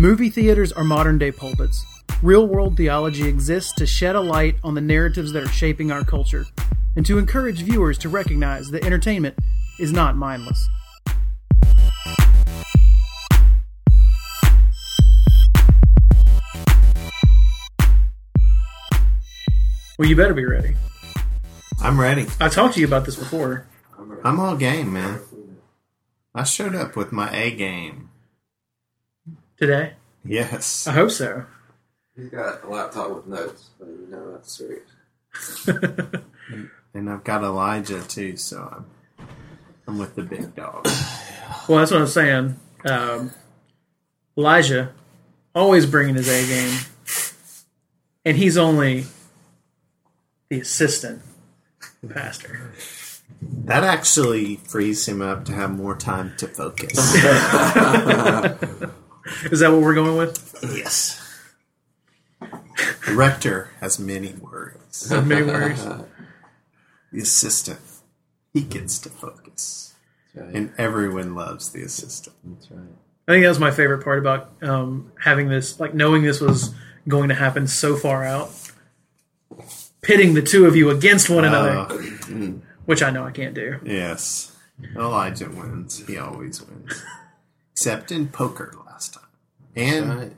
Movie theaters are modern-day pulpits. Real-world theology exists to shed a light on the narratives that are shaping our culture, and to encourage viewers to recognize that entertainment is not mindless. Well, you better be ready. I'm ready. I talked to you about this before. I'm all game, man. I showed up with my A game. Today? Yes. I hope so. He's got a laptop with notes, but you know that's serious. And I've got Elijah too, so I'm with the big dog. Well, that's what I'm saying. Elijah, always bringing his A game, and he's only the assistant pastor. That actually frees him up to have more time to focus. Is that what we're going with? Yes. The rector has many worries. Many worries. The assistant, he gets to focus. That's right. And everyone loves the assistant. That's right. I think that was my favorite part about having this, like knowing this was going to happen so far out. Pitting the two of you against one another, which I know I can't do. Yes. Elijah wins. He always wins. Except in poker last time. And Right.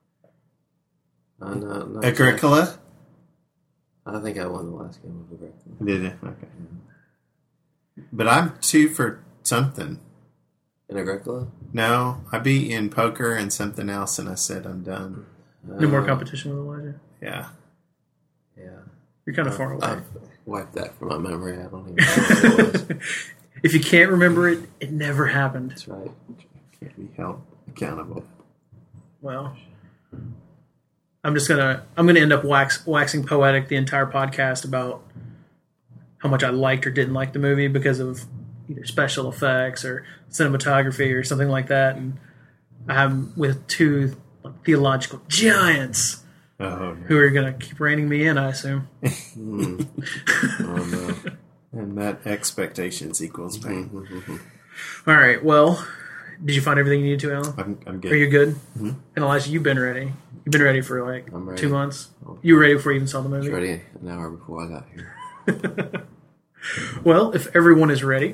No, Agricola? I think I won the last game of Agricola. Did it? Okay. But I'm 2 for something. In Agricola? No, I beat you in poker and something else, and I said I'm done. No more competition with Elijah. Yeah. Yeah. You're kind of far away. I've wiped that from my memory. I don't even know what it was. If you can't remember it, it never happened. That's right. Can't be held accountable. Well, I'm gonna end up waxing poetic the entire podcast about how much I liked or didn't like the movie because of either special effects or cinematography or something like that. And I'm with two theological giants Oh, who are gonna keep reining me in, I assume. Oh, no. And that expectations equals pain. All right. Well, did you find everything you needed to, Alan? I'm good. Are you good? Mm-hmm. And Elijah, you've been ready. You've been ready for like I'm ready. 2 months. You were ready before you even saw the I was movie. ready an hour before I got here. Well, if everyone is ready,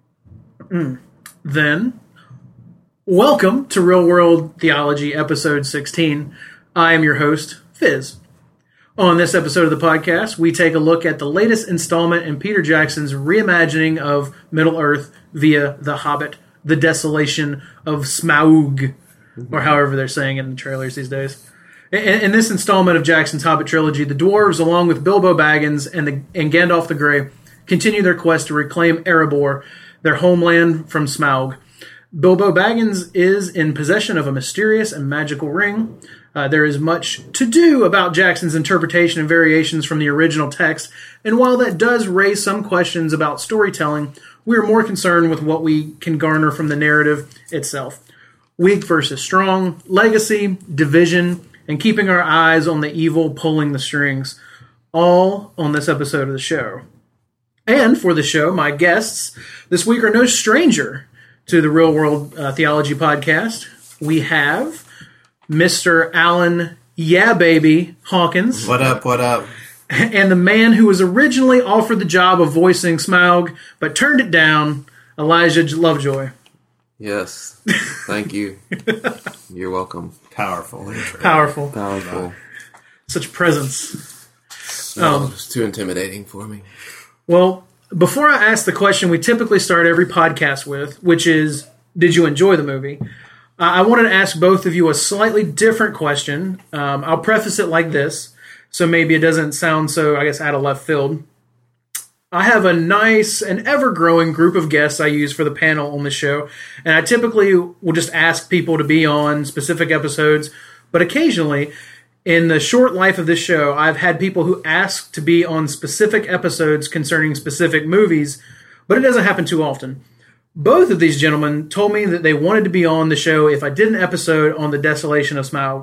then welcome to Real World Theology, episode 16. I am your host, Fizz. On this episode of the podcast, we take a look at the latest installment in Peter Jackson's reimagining of Middle-earth via The Hobbit, The Desolation of Smaug, or however they're saying it in the trailers these days. In this installment of Jackson's Hobbit trilogy, the dwarves, along with Bilbo Baggins and Gandalf the Grey, continue their quest to reclaim Erebor, their homeland from Smaug. Bilbo Baggins is in possession of a mysterious and magical ring. There is much to do about Jackson's interpretation and variations from the original text, and while that does raise some questions about storytelling, we are more concerned with what we can garner from the narrative itself. Weak versus strong, legacy, division, and keeping our eyes on the evil pulling the strings, all on this episode of the show. And for the show, my guests this week are no stranger to the Real World Theology podcast. We have Mr. Alan Yeah Baby Hawkins. What up? What up? And the man who was originally offered the job of voicing Smaug, but turned it down, Elijah Lovejoy. Yes. Thank you. You're welcome. Powerful. Powerful. Powerful. Such presence. No, it's too intimidating for me. Well, before I ask the question we typically start every podcast with, which is, did you enjoy the movie? I wanted to ask both of you a slightly different question. I'll preface it like this, so maybe it doesn't sound so, I guess, out of left field. I have a nice and ever-growing group of guests I use for the panel on the show, and I typically will just ask people to be on specific episodes, but occasionally, in the short life of this show, I've had people who ask to be on specific episodes concerning specific movies, but it doesn't happen too often. Both of these gentlemen told me that they wanted to be on the show if I did an episode on the Desolation of Smaug.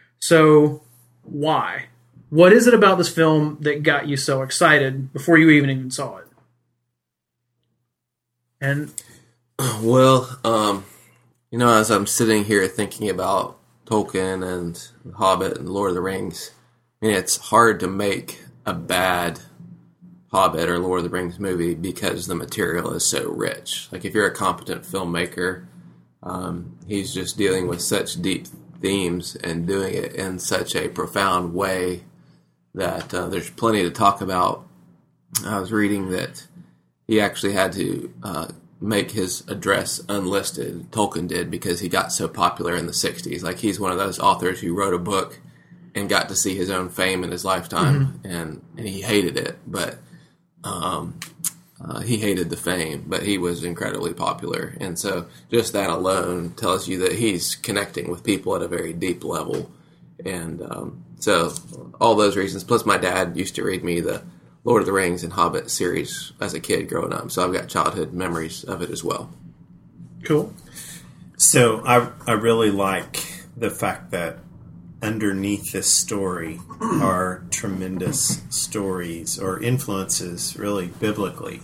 So, why? What is it about this film that got you so excited before you even saw it? And Well, as I'm sitting here thinking about Tolkien and The Hobbit and Lord of the Rings, I mean, it's hard to make a bad Hobbit or Lord of the Rings movie because the material is so rich. Like, if you're a competent filmmaker, he's just dealing with such deep themes and doing it in such a profound way that there's plenty to talk about. I was reading that he actually had to make his address unlisted, Tolkien did, because he got so popular in the 60s. Like, he's one of those authors who wrote a book and got to see his own fame in his lifetime, and he hated it, but he hated the fame, but he was incredibly popular. And so just that alone tells you that he's connecting with people at a very deep level. And so all those reasons, plus my dad used to read me the Lord of the Rings and Hobbit series as a kid growing up, so I've got childhood memories of it as well. Cool. So I really like the fact that underneath this story are tremendous stories or influences, really biblically.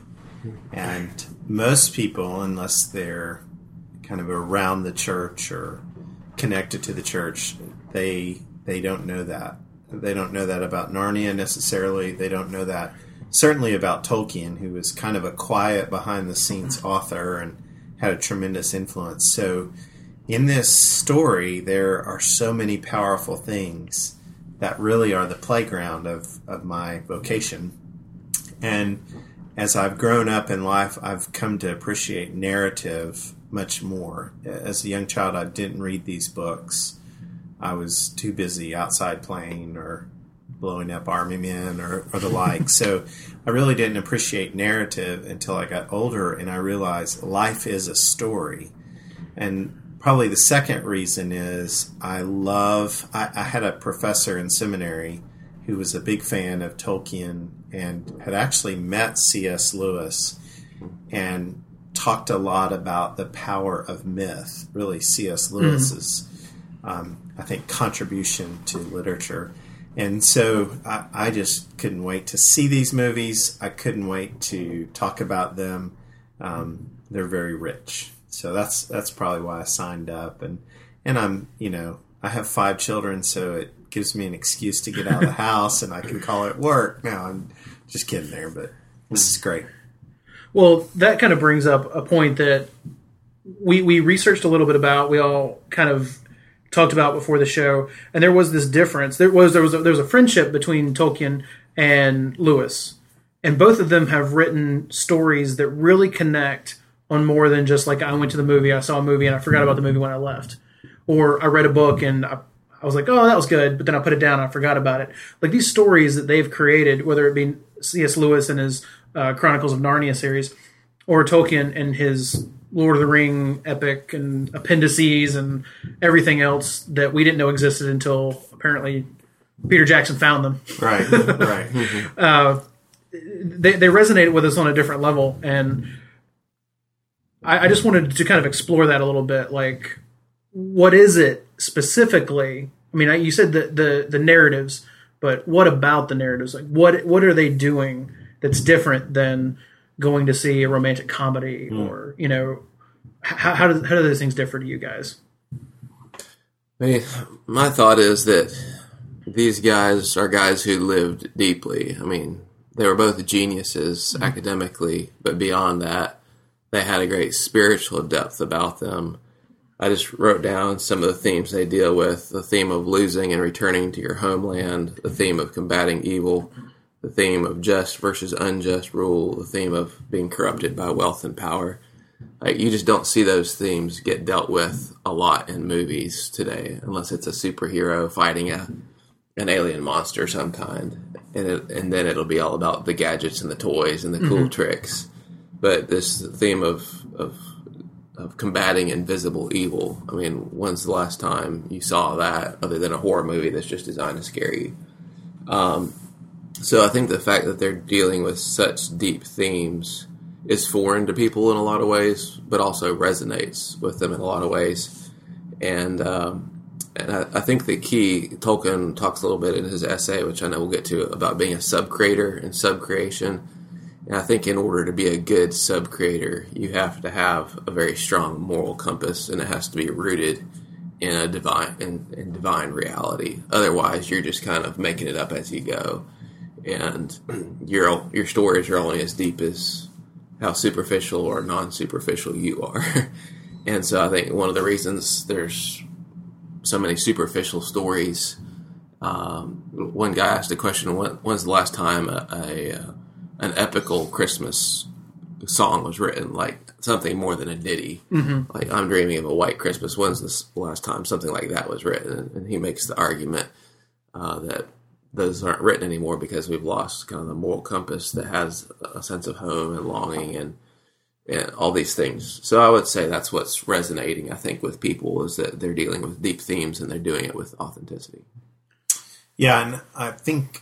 And most people, unless they're kind of around the church or connected to the church, they don't know that. They don't know that about Narnia necessarily. They don't know that certainly about Tolkien, who was kind of a quiet, behind-the-scenes author and had a tremendous influence. So in this story, there are so many powerful things that really are the playground of my vocation. And as I've grown up in life, I've come to appreciate narrative much more. As a young child, I didn't read these books. I was too busy outside playing or blowing up army men or the like. So I really didn't appreciate narrative until I got older and I realized life is a story. And probably the second reason is I had a professor in seminary who was a big fan of Tolkien and had actually met C.S. Lewis and talked a lot about the power of myth, really C.S. Lewis's, I think, contribution to literature. And so I just couldn't wait to see these movies. I couldn't wait to talk about them. They're very rich. So that's probably why I signed up. And I'm, I have 5 children, so it gives me an excuse to get out of the house and I can call it work. No, I'm just kidding there, but this is great. Well, that kind of brings up a point that we researched a little bit about. We all kind of talked about before the show, and there was this difference. There was a friendship between Tolkien and Lewis, and both of them have written stories that really connect on more than just like, I went to the movie, I saw a movie, and I forgot about the movie when I left, or I read a book and I was like, oh, that was good, but then I put it down and I forgot about it. Like these stories that they've created, whether it be C.S. Lewis and his Chronicles of Narnia series, or Tolkien and his Lord of the Ring epic and appendices and everything else that we didn't know existed until apparently Peter Jackson found them. Right. They resonated with us on a different level, and I just wanted to kind of explore that a little bit. Like, what is it specifically? I mean, you said the narratives, but what about the narratives? Like, what are they doing that's different than going to see a romantic comedy, or how do those things differ to you guys? I mean, my thought is that these guys are guys who lived deeply. I mean, they were both geniuses academically, but beyond that, they had a great spiritual depth about them. I just wrote down some of the themes they deal with: the theme of losing and returning to your homeland, the theme of combating evil, the theme of just versus unjust rule, the theme of being corrupted by wealth and power. Like, you just don't see those themes get dealt with a lot in movies today, unless it's a superhero fighting an alien monster of some kind, and then it'll be all about the gadgets and the toys and the cool tricks. But this theme of combating invisible evil, I mean, when's the last time you saw that other than a horror movie that's just designed to scare you? So I think the fact that they're dealing with such deep themes is foreign to people in a lot of ways, but also resonates with them in a lot of ways. And I think the key, Tolkien talks a little bit in his essay, which I know we'll get to, about being a sub-creator and sub-creation. And I think in order to be a good sub-creator, you have to have a very strong moral compass, and it has to be rooted in a divine reality. Otherwise, you're just kind of making it up as you go, and your stories are only as deep as how superficial or non-superficial you are. And so I think one of the reasons there's so many superficial stories. One guy asked the question, when's the last time an epical Christmas song was written, like something more than a ditty? Mm-hmm. Like, I'm dreaming of a white Christmas. When's the last time something like that was written? And he makes the argument that those aren't written anymore because we've lost kind of the moral compass that has a sense of home and longing and all these things. So I would say that's what's resonating, I think, with people, is that they're dealing with deep themes and they're doing it with authenticity. Yeah, and I think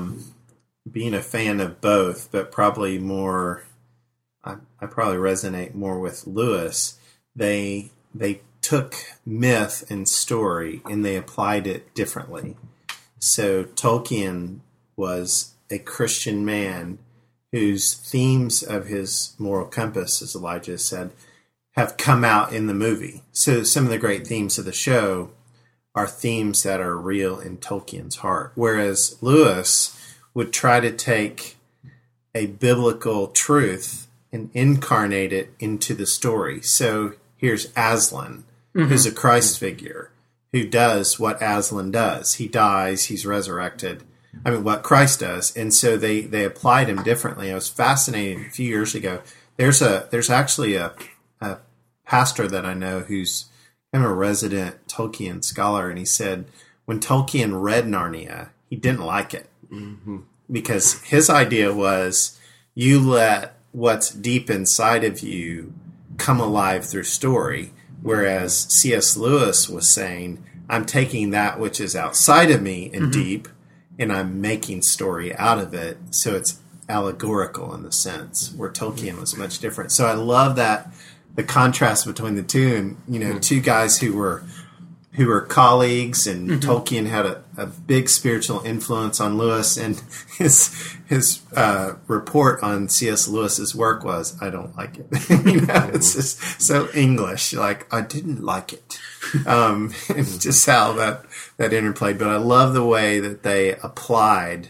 being a fan of both, but probably more, I probably resonate more with Lewis. They took myth and story and they applied it differently. So Tolkien was a Christian man whose themes of his moral compass, as Elijah said, have come out in the movie. So some of the great themes of the show are themes that are real in Tolkien's heart. Whereas Lewis would try to take a biblical truth and incarnate it into the story. So here's Aslan, who's a Christ figure, who does what Aslan does. He dies, he's resurrected. I mean, what Christ does. And so they applied him differently. I was fascinated a few years ago. There's actually a pastor that I know who's kind of a resident Tolkien scholar, and he said when Tolkien read Narnia, he didn't like it. Mm-hmm. Because his idea was you let what's deep inside of you come alive through story, whereas C.S. Lewis was saying, I'm taking that which is outside of me and deep, and I'm making story out of it, so it's allegorical in the sense, where Tolkien was much different. So I love that, the contrast between the two, and two guys who were colleagues, and Tolkien had a big spiritual influence on Lewis, and his report on C.S. Lewis's work was, I don't like it. It's just so English, like, I didn't like it. And just how that interplayed. But I love the way that they applied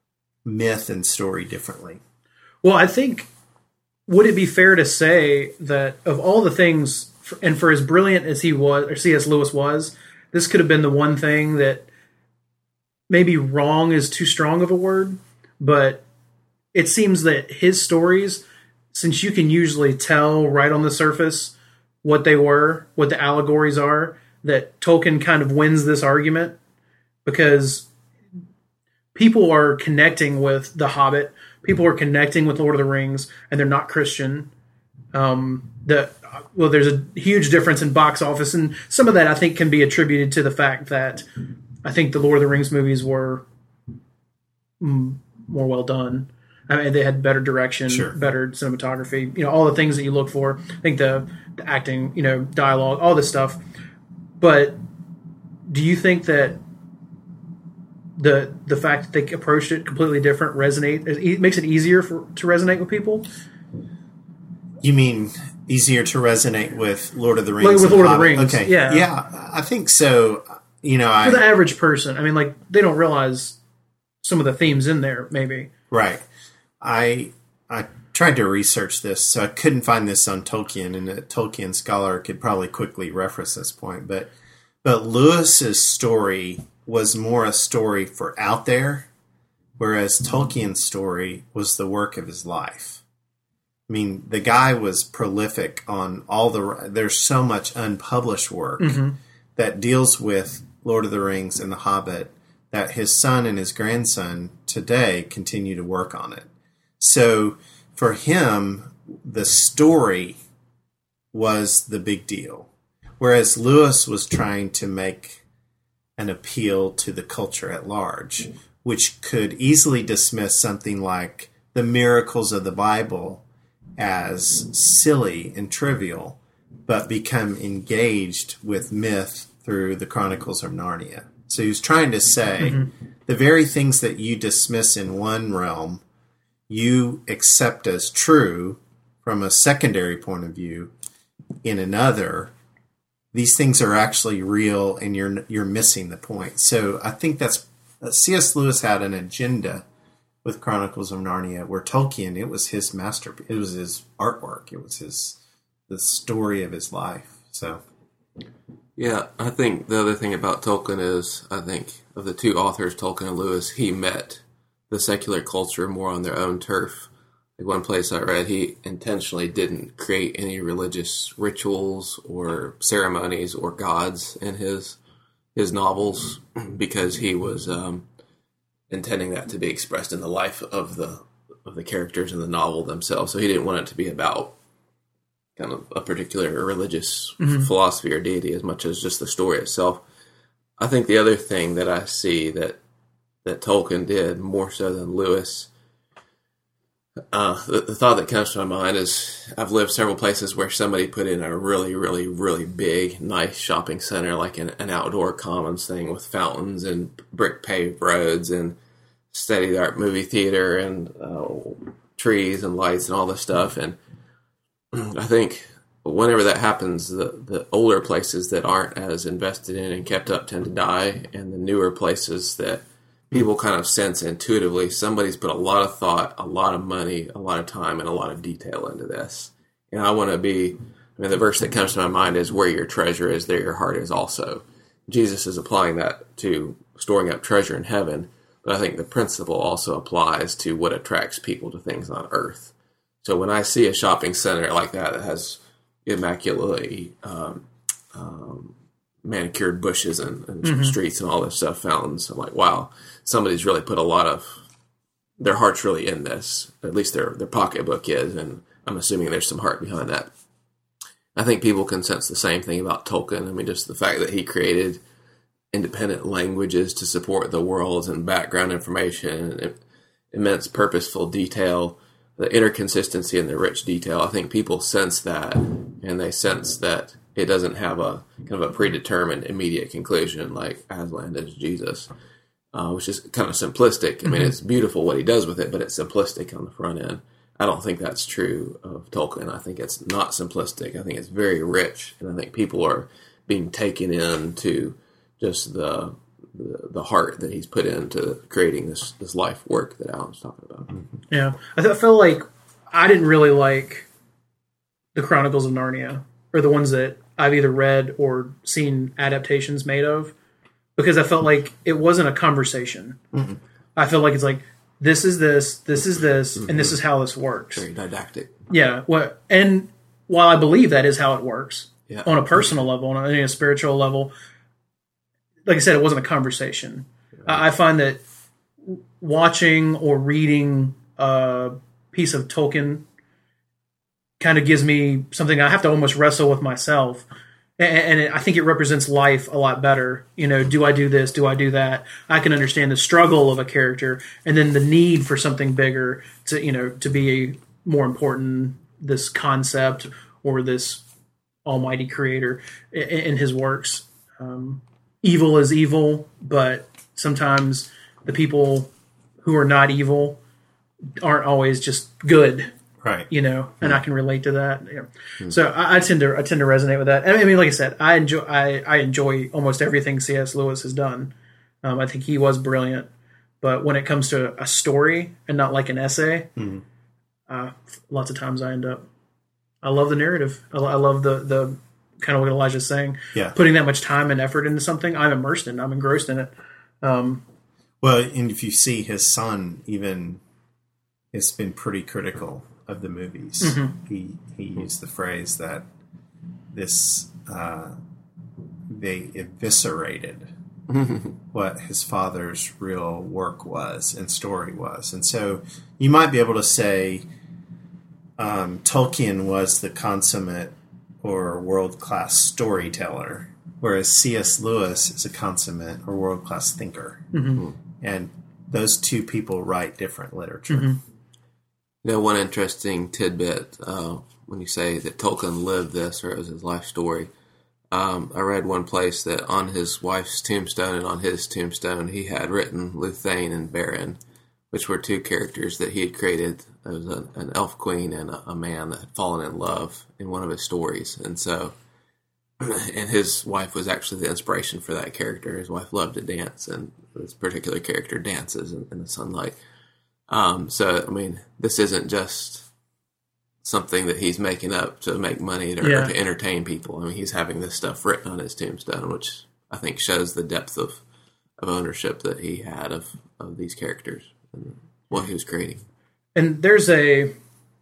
myth and story differently. Well, I think, would it be fair to say that of all the things, and for as brilliant as he was, or C.S. Lewis was, this could have been the one thing that, maybe wrong is too strong of a word, but it seems that his stories, since you can usually tell right on the surface what they were, what the allegories are, that Tolkien kind of wins this argument, because people are connecting with The Hobbit, people are connecting with Lord of the Rings, and they're not Christian. There's a huge difference in box office, and some of that I think can be attributed to the fact that I think the Lord of the Rings movies were more well done. I mean, they had better direction, better cinematography, all the things that you look for. I think the acting, dialogue, all this stuff. But do you think that the fact that they approached it completely different makes it easier to resonate with people? You mean easier to resonate with Lord of the Rings? With Lord of the Rings, okay. Yeah. Yeah, I think so. For the average person, I mean, they don't realize some of the themes in there, maybe. Right. I tried to research this, so I couldn't find this on Tolkien, and a Tolkien scholar could probably quickly reference this point. But Lewis's story was more a story for out there, whereas Tolkien's story was the work of his life. I mean, the guy was prolific on there's so much unpublished work that deals with Lord of the Rings and The Hobbit that his son and his grandson today continue to work on it. So for him, the story was the big deal, whereas Lewis was trying to make an appeal to the culture at large, which could easily dismiss something like the miracles of the Bible as silly and trivial, but become engaged with myth through the Chronicles of Narnia. So he was trying to say, the very things that you dismiss in one realm, you accept as true from a secondary point of view in another, these things are actually real, and you're missing the point. So I think that's C.S. Lewis had an agenda with Chronicles of Narnia, where Tolkien, it was his masterpiece, it was his artwork, it was the story of his life. So, yeah, I think the other thing about Tolkien is, I think of the two authors, Tolkien and Lewis, he met the secular culture more on their own turf. Like one place I read, he intentionally didn't create any religious rituals or ceremonies or gods in his novels because he was intending that to be expressed in the life of the characters in the novel themselves. So he didn't want it to be about kind of a particular religious philosophy or deity as much as just the story itself. I think the other thing that I see that Tolkien did more so than Lewis, the thought that comes to my mind is I've lived several places where somebody put in a really, really, really big, nice shopping center, like an outdoor commons thing with fountains and brick paved roads and state-of-the-art movie theater and trees and lights and all this stuff. And I think whenever that happens, the older places that aren't as invested in and kept up tend to die, and the newer places that people kind of sense intuitively, somebody's put a lot of thought, a lot of money, a lot of time, and a lot of detail into this. And I want to be, the verse that comes to my mind is, where your treasure is, there your heart is also. Jesus is applying that to storing up treasure in heaven, but I think the principle also applies to what attracts people to things on earth. So when I see a shopping center like that has immaculately manicured bushes and streets and all this stuff, fountains, I'm like, wow, somebody's really put a lot of their heart's really in this. At least their pocketbook is, and I'm assuming there's some heart behind that. I think people can sense the same thing about Tolkien. I mean, just the fact that he created independent languages to support the worlds and background information and immense purposeful detail, the inner consistency and the rich detail. I think people sense that, and they sense that it doesn't have a kind of a predetermined immediate conclusion like Aslan is Jesus, which is kind of simplistic. I mean, it's beautiful what he does with it, but it's simplistic on the front end. I don't think that's true of Tolkien. I think it's not simplistic. I think it's very rich, and I think people are being taken into just the heart that he's put into creating this life work that Alan's talking about. Yeah, I felt like I didn't really like the Chronicles of Narnia, or the ones that I've either read or seen adaptations made of, because I felt like it wasn't a conversation. Mm-hmm. I felt like it's like, this is this, and this is how this works. Very didactic. Yeah, and while I believe that is how it works, on a personal level, on a spiritual level, like I said, it wasn't a conversation. Right. I find that watching or reading a piece of Tolkien kind of gives me something I have to almost wrestle with myself. And I think it represents life a lot better. Do I do this? Do I do that? I can understand the struggle of a character, and then the need for something bigger to be more important, this concept or this almighty creator in his works. Evil is evil, but sometimes the people who are not evil aren't always just good. Right. And I can relate to that. Yeah. So I tend to resonate with that. I mean, like I said, I enjoy almost everything C.S. Lewis has done. I think he was brilliant, but when it comes to a story and not like an essay, lots of times I love the narrative. I love the kind of what Elijah's saying. Yeah. Putting that much time and effort into something, I'm immersed in it. I'm engrossed in it. Well, and if you see his son, even has been pretty critical of the movies. Mm-hmm. He used the phrase that they eviscerated what his father's real work was and story was. And so you might be able to say Tolkien was the consummate or world-class storyteller, whereas C.S. Lewis is a consummate or world-class thinker. Mm-hmm. And those two people write different literature. Mm-hmm. One interesting tidbit, when you say that Tolkien lived this, or it was his life story, I read one place that on his wife's tombstone and on his tombstone, he had written Luthane and Beren, which were two characters that he had created. It was an elf queen and a man that had fallen in love in one of his stories. And so and his wife was actually the inspiration for that character. His wife loved to dance, and this particular character dances in the sunlight. So, I mean, this isn't just something that he's making up to make money or to entertain people. I mean, he's having this stuff written on his tombstone, which I think shows the depth of ownership that he had of these characters and what he was creating. And there's a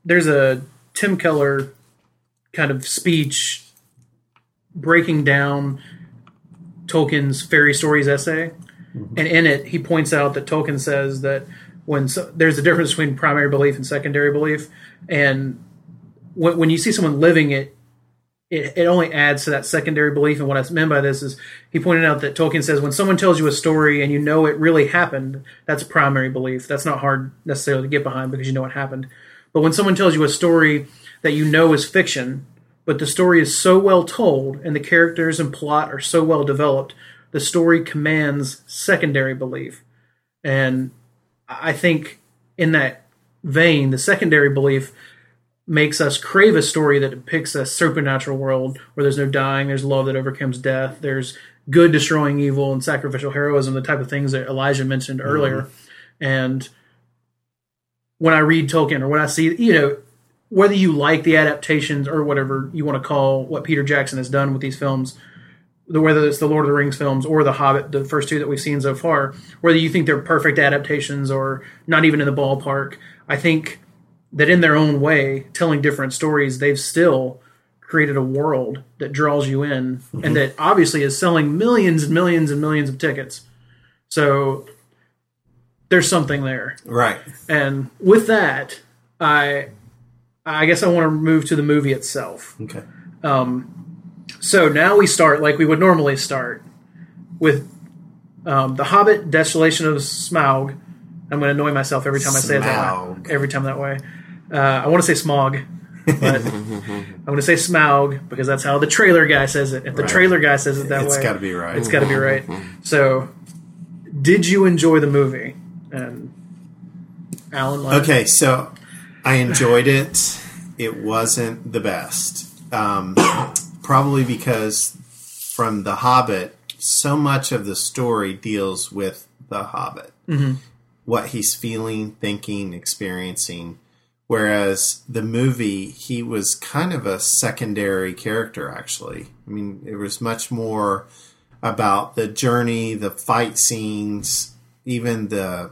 Tim Keller kind of speech breaking down Tolkien's fairy stories essay. And in it, he points out that Tolkien says that there's a difference between primary belief and secondary belief. And when you see someone living it, it only adds to that secondary belief. And what I meant by this is he pointed out that Tolkien says when someone tells you a story and you know it really happened, that's primary belief. That's not hard necessarily to get behind because you know it happened. But when someone tells you a story that you know is fiction, but the story is so well told and the characters and plot are so well developed, the story commands secondary belief. And I think in that vein, the secondary belief makes us crave a story that depicts a supernatural world where there's no dying, there's love that overcomes death, there's good destroying evil and sacrificial heroism, the type of things that Elijah mentioned earlier. And when I read Tolkien or when I see, whether you like the adaptations or whatever you want to call what Peter Jackson has done with these films, whether it's the Lord of the Rings films or The Hobbit, the first two that we've seen so far, whether you think they're perfect adaptations or not even in the ballpark, I think that in their own way, telling different stories, they've still created a world that draws you in and that obviously is selling millions and millions and millions of tickets. So there's something there. Right. And with that, I guess I want to move to the movie itself. Okay. So now we start like we would normally start with The Hobbit, Desolation of Smaug. I'm going to annoy myself every time I say it that way. Every time that way. I want to say Smaug, but I'm going to say Smaug because that's how the trailer guy says it. If the trailer guy says it that way, it's got to be right. It's got to be right. So, did you enjoy the movie? And Alan? Okay, so I enjoyed it. It wasn't the best. Probably because from The Hobbit, so much of the story deals with the Hobbit. What he's feeling, thinking, experiencing. Whereas the movie, he was kind of a secondary character, actually. I mean, it was much more about the journey, the fight scenes, even the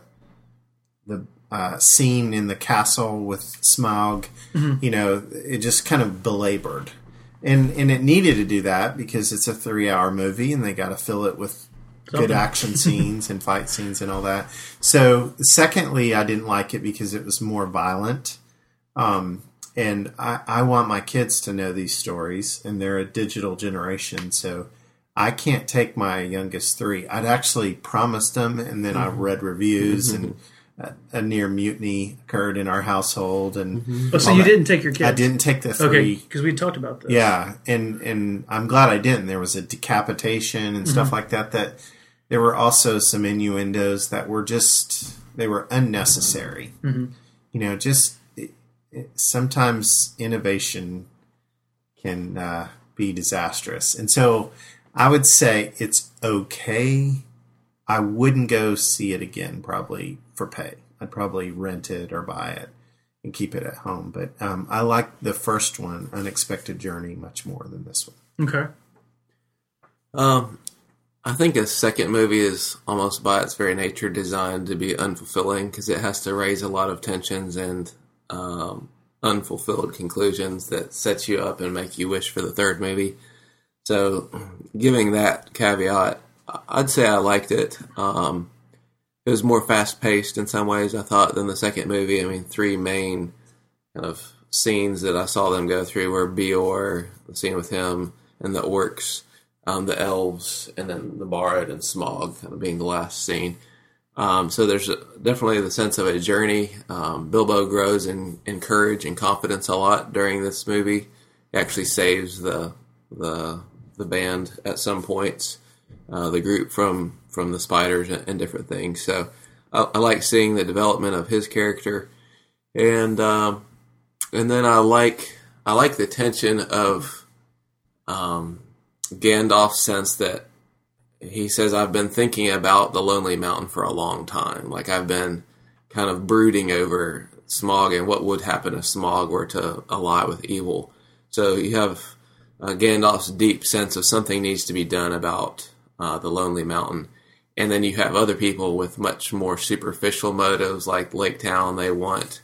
scene in the castle with Smaug. It just kind of belabored. And it needed to do that because it's a 3-hour movie and they got to fill it with good action scenes and fight scenes and all that. So, secondly, I didn't like it because it was more violent. And I want my kids to know these stories, and they're a digital generation, so I can't take my youngest 3. I'd actually promised them, and then I read reviews, and a near mutiny occurred in our household. And so you didn't take your kids? I didn't take the 3. Okay, because we talked about this. Yeah, and I'm glad I didn't. There was a decapitation and stuff like that. That there were also some innuendos that were they were unnecessary. Sometimes innovation can be disastrous. And so I would say it's okay. I wouldn't go see it again probably for pay. I'd probably rent it or buy it and keep it at home. But I like the first one, Unexpected Journey, much more than this one. Okay. I think a second movie is almost by its very nature designed to be unfulfilling because it has to raise a lot of tensions and unfulfilled conclusions that sets you up and make you wish for the third movie. So, giving that caveat, I'd say I liked it. It was more fast-paced in some ways, I thought, than the second movie. I mean, 3 main kind of scenes that I saw them go through were Beor, the scene with him, and the orcs, the elves, and then the Bard and Smaug kind of being the last scene. So there's definitely the sense of a journey. Bilbo grows in courage and confidence a lot during this movie. He actually saves the band at some points, the group from the spiders and different things. So I like seeing the development of his character, and then I like the tension of Gandalf's sense that he says, I've been thinking about the Lonely Mountain for a long time. Like, I've been kind of brooding over Smaug and what would happen if Smaug were to ally with evil. So you have Gandalf's deep sense of something needs to be done about the Lonely Mountain. And then you have other people with much more superficial motives, like Lake Town. They want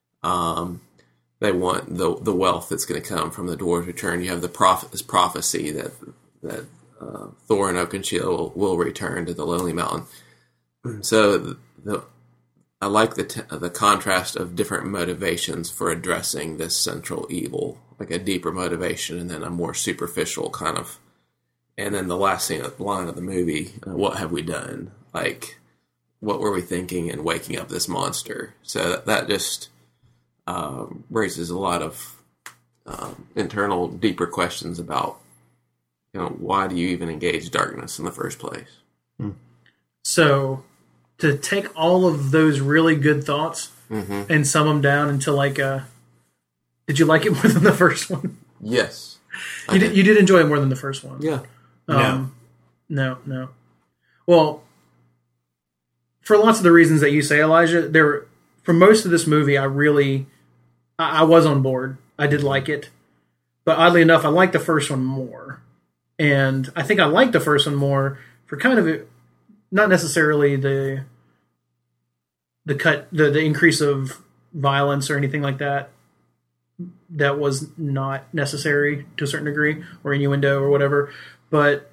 the wealth that's going to come from the Dwarves' Return. You have this prophecy that Thorin Oakenshield will return to the Lonely Mountain. So I like the contrast of different motivations for addressing this central evil, like a deeper motivation and then a more superficial kind of. And then the last line of the movie, what have we done? Like, what were we thinking in waking up this monster? So that just raises a lot of internal, deeper questions about, why do you even engage darkness in the first place? So, to take all of those really good thoughts and sum them down into like did you like it more than the first one? Yes. You did enjoy it more than the first one? Yeah. No. Well, for lots of the reasons that you say, Elijah, for most of this movie, I was on board. I did like it. But oddly enough, I liked the first one more. And I think I liked the first one more for kind of not necessarily the increase of violence or anything like that. That was not necessary to a certain degree, or innuendo or whatever. But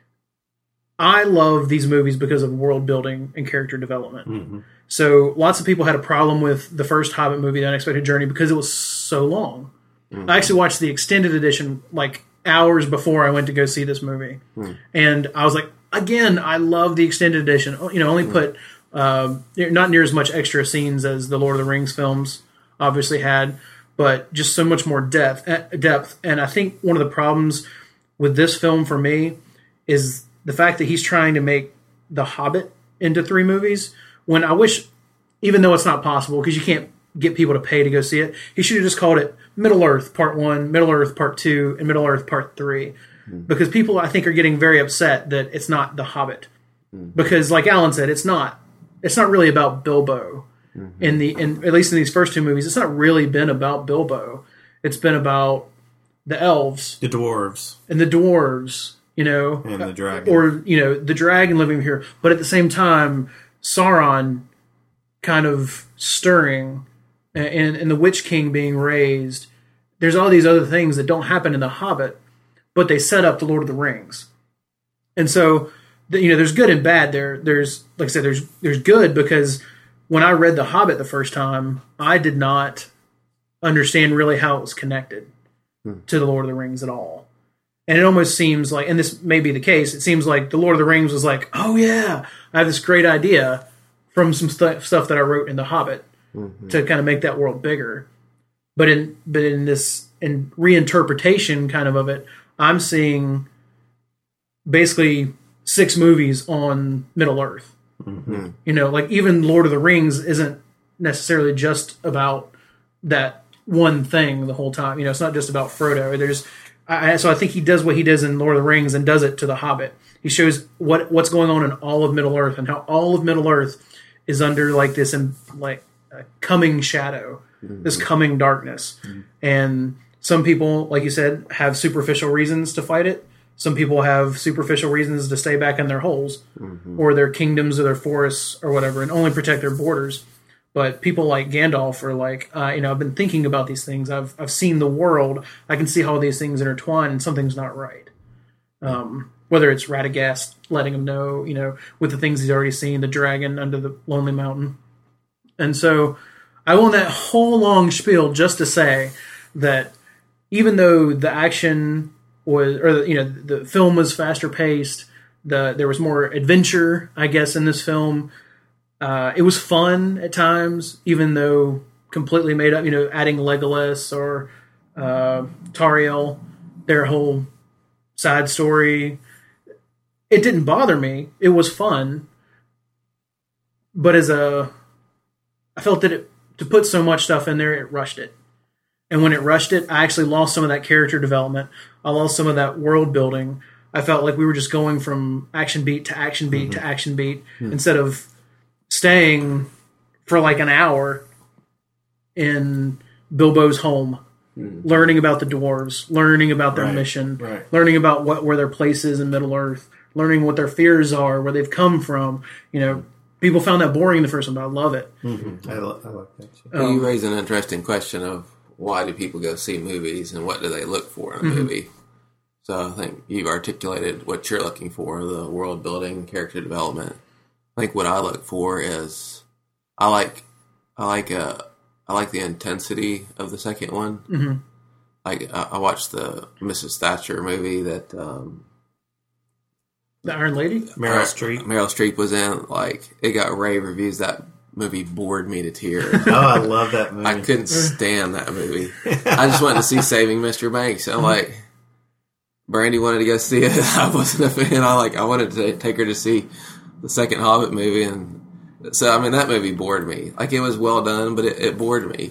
I love these movies because of world building and character development. Mm-hmm. So lots of people had a problem with the first Hobbit movie, The Unexpected Journey, because it was so long. Mm-hmm. I actually watched the extended edition like hours before I went to go see this movie. Mm-hmm. And I was like, again, I love the extended edition. Only put not near as much extra scenes as the Lord of the Rings films obviously had, but just so much more depth. And I think one of the problems with this film for me is the fact that he's trying to make The Hobbit into 3 movies, when I wish, even though it's not possible, because you can't get people to pay to go see it, he should have just called it Middle-earth Part 1, Middle-earth Part 2, and Middle-earth Part 3. Mm-hmm. Because people, I think, are getting very upset that it's not The Hobbit. Mm-hmm. Because, like Alan said, it's not really about Bilbo. Mm-hmm. At least in these first 2 movies, it's not really been about Bilbo. It's been about the elves. The dwarves. And the dwarves, And the dragon. Or, the dragon living here. But at the same time, Sauron kind of stirring and the Witch King being raised. There's all these other things that don't happen in The Hobbit, but they set up the Lord of the Rings. And so, there's good and bad there. There's, like I said, there's good because when I read The Hobbit the first time, I did not understand really how it was connected to the Lord of the Rings at all. And it almost seems like, and this may be the case, it seems like the Lord of the Rings was like, oh yeah, I have this great idea from some stuff that I wrote in The Hobbit to kind of make that world bigger. But in reinterpretation kind of it, I'm seeing basically 6 movies on Middle Earth. Mm-hmm. Like even Lord of the Rings isn't necessarily just about that one thing the whole time. It's not just about Frodo. So I think he does what he does in Lord of the Rings and does it to The Hobbit. He shows what's going on in all of Middle Earth and how all of Middle Earth is under like this coming shadow, this coming darkness. Mm-hmm. And some people, like you said, have superficial reasons to fight it. Some people have superficial reasons to stay back in their holes or their kingdoms or their forests or whatever and only protect their borders. But people like Gandalf are like, I've been thinking about these things. I've seen the world. I can see how these things intertwine and something's not right. Whether it's Radagast letting him know, with the things he's already seen, the dragon under the Lonely Mountain. And so I went that whole long spiel just to say that even though the action was, the film was faster paced, there was more adventure, I guess, in this film. It was fun at times, even though completely made up, adding Legolas or Tauriel, their whole side story. It didn't bother me. It was fun. But I felt that to put so much stuff in there, it rushed it. And when it rushed it, I actually lost some of that character development. I lost some of that world building. I felt like we were just going from action beat to action beat to action beat instead of staying for like an hour in Bilbo's home, learning about the dwarves, learning about their mission, learning about where their place is in Middle Earth, learning what their fears are, where they've come from. You know, people found that boring in the first one, but I love it. I like that too. You raise an interesting question of why do people go see movies and what do they look for in a movie? So I think you've articulated what you're looking for, the world building, character development. I think what I look for is I like the intensity of the second one. Like I watched the Mrs. Thatcher movie that The Iron Lady? Meryl Streep. Meryl Streep was in. Like, it got rave reviews. That movie bored me to tears. Oh, I love that movie. I couldn't stand that movie. I just went to see Saving Mr. Banks. I'm like, Brandy wanted to go see it. I wasn't a fan. I wanted to take her to see the second Hobbit movie, and so I mean that movie bored me. Like, it was well done, but it bored me.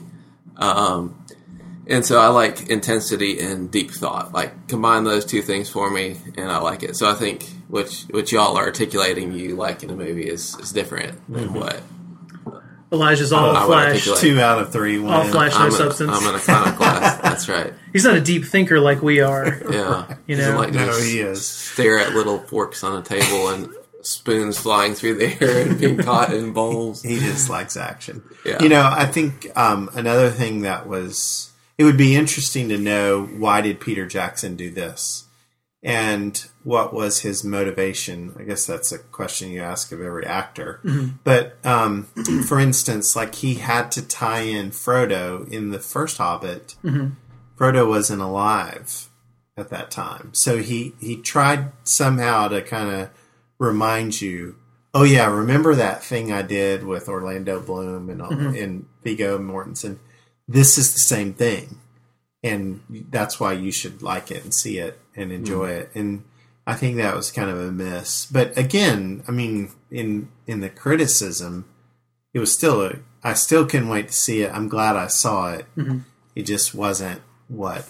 And so I like intensity and deep thought. Like, combine those two things for me, and I like it. So I think what y'all are articulating you like in a movie is different than what Elijah's all flash. 2 out of 3. All flash, no substance. I'm an iconoclast. That's right. He's not a deep thinker like we are. Yeah. You know? Like, No, he is. stare at little forks on a table and spoons flying through the air and being caught in bowls. He just likes action. Yeah. You know, I think another thing that was... It would be interesting to know, why did Peter Jackson do this? And what was his motivation? I guess that's a question you ask of every actor. But, for instance, like, he had to tie in Frodo in the first Hobbit. Frodo wasn't alive at that time. So he tried somehow to kind of remind you, oh yeah, remember that thing I did with Orlando Bloom and Viggo Mortensen? This is the same thing, and that's why you should like it and see it and enjoy it. And I think that was kind of a miss. But again, I mean, in the criticism, it was still I still couldn't wait to see it. I'm glad I saw it. It just wasn't what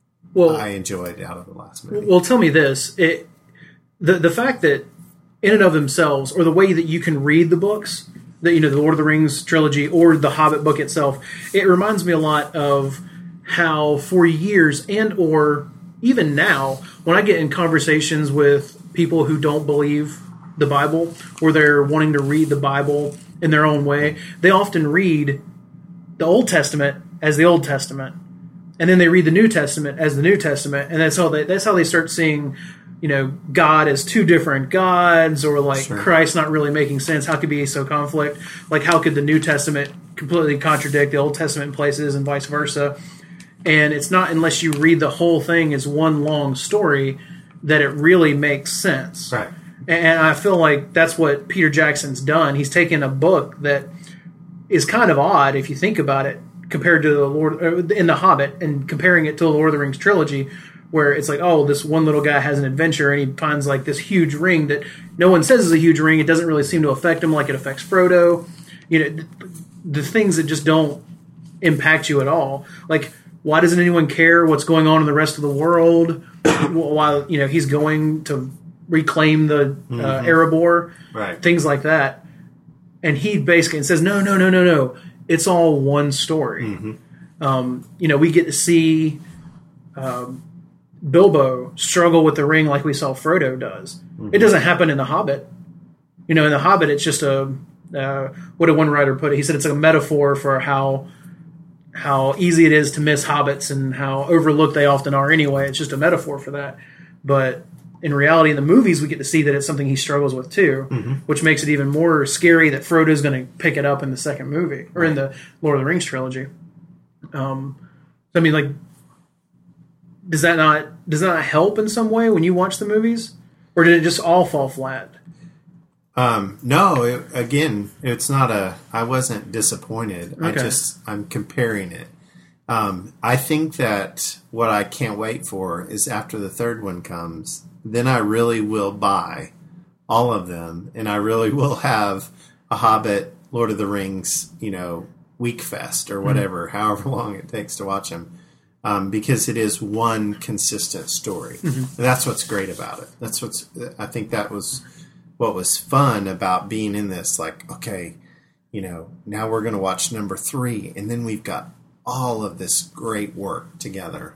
I enjoyed out of the last movie. Well, tell me this: the fact that in and of themselves, or the way that you can read the books, the Lord of the Rings trilogy or the Hobbit book itself, it reminds me a lot of how for years and or even now, when I get in conversations with people who don't believe the Bible, or they're wanting to read the Bible in their own way, they often read the Old Testament as the Old Testament, and then they read the New Testament as the New Testament, and that's how they start seeing, God as two different gods, or like Christ not really making sense. How could be so conflict? Like, how could the New Testament completely contradict the Old Testament in places, and vice versa? And it's not unless you read the whole thing as one long story that it really makes sense. Right. And I feel like that's what Peter Jackson's done. He's taken a book that is kind of odd if you think about it, compared to in the Hobbit, and comparing it to the Lord of the Rings trilogy, where it's like, oh, this one little guy has an adventure and he finds like this huge ring that no one says is a huge ring. It doesn't really seem to affect him like it affects Frodo. The things that just don't impact you at all. Like, why doesn't anyone care what's going on in the rest of the world while he's going to reclaim the Erebor? Right. Things like that. And he basically says, no. It's all one story. We get to see Bilbo struggle with the ring like we saw Frodo does. It doesn't happen in The Hobbit. In The Hobbit, it's just what did one writer put it? He said it's a metaphor for how easy it is to miss hobbits and how overlooked they often are anyway. It's just a metaphor for that. But in reality, in the movies, we get to see that it's something he struggles with too, which makes it even more scary that Frodo's going to pick it up in the second movie, or in the Lord of the Rings trilogy. I mean, like, does that not help in some way when you watch the movies, or did it just all fall flat? No, it's not I wasn't disappointed. Okay. I'm comparing it. I think that what I can't wait for is after the third one comes, then I really will buy all of them, and I really will have a Hobbit, Lord of the Rings, week fest or whatever, however long it takes to watch them. because it is one consistent story. And that's what's great about it. I think that was what was fun about being in this. Like, okay, now we're going to watch number 3, and then we've got all of this great work together.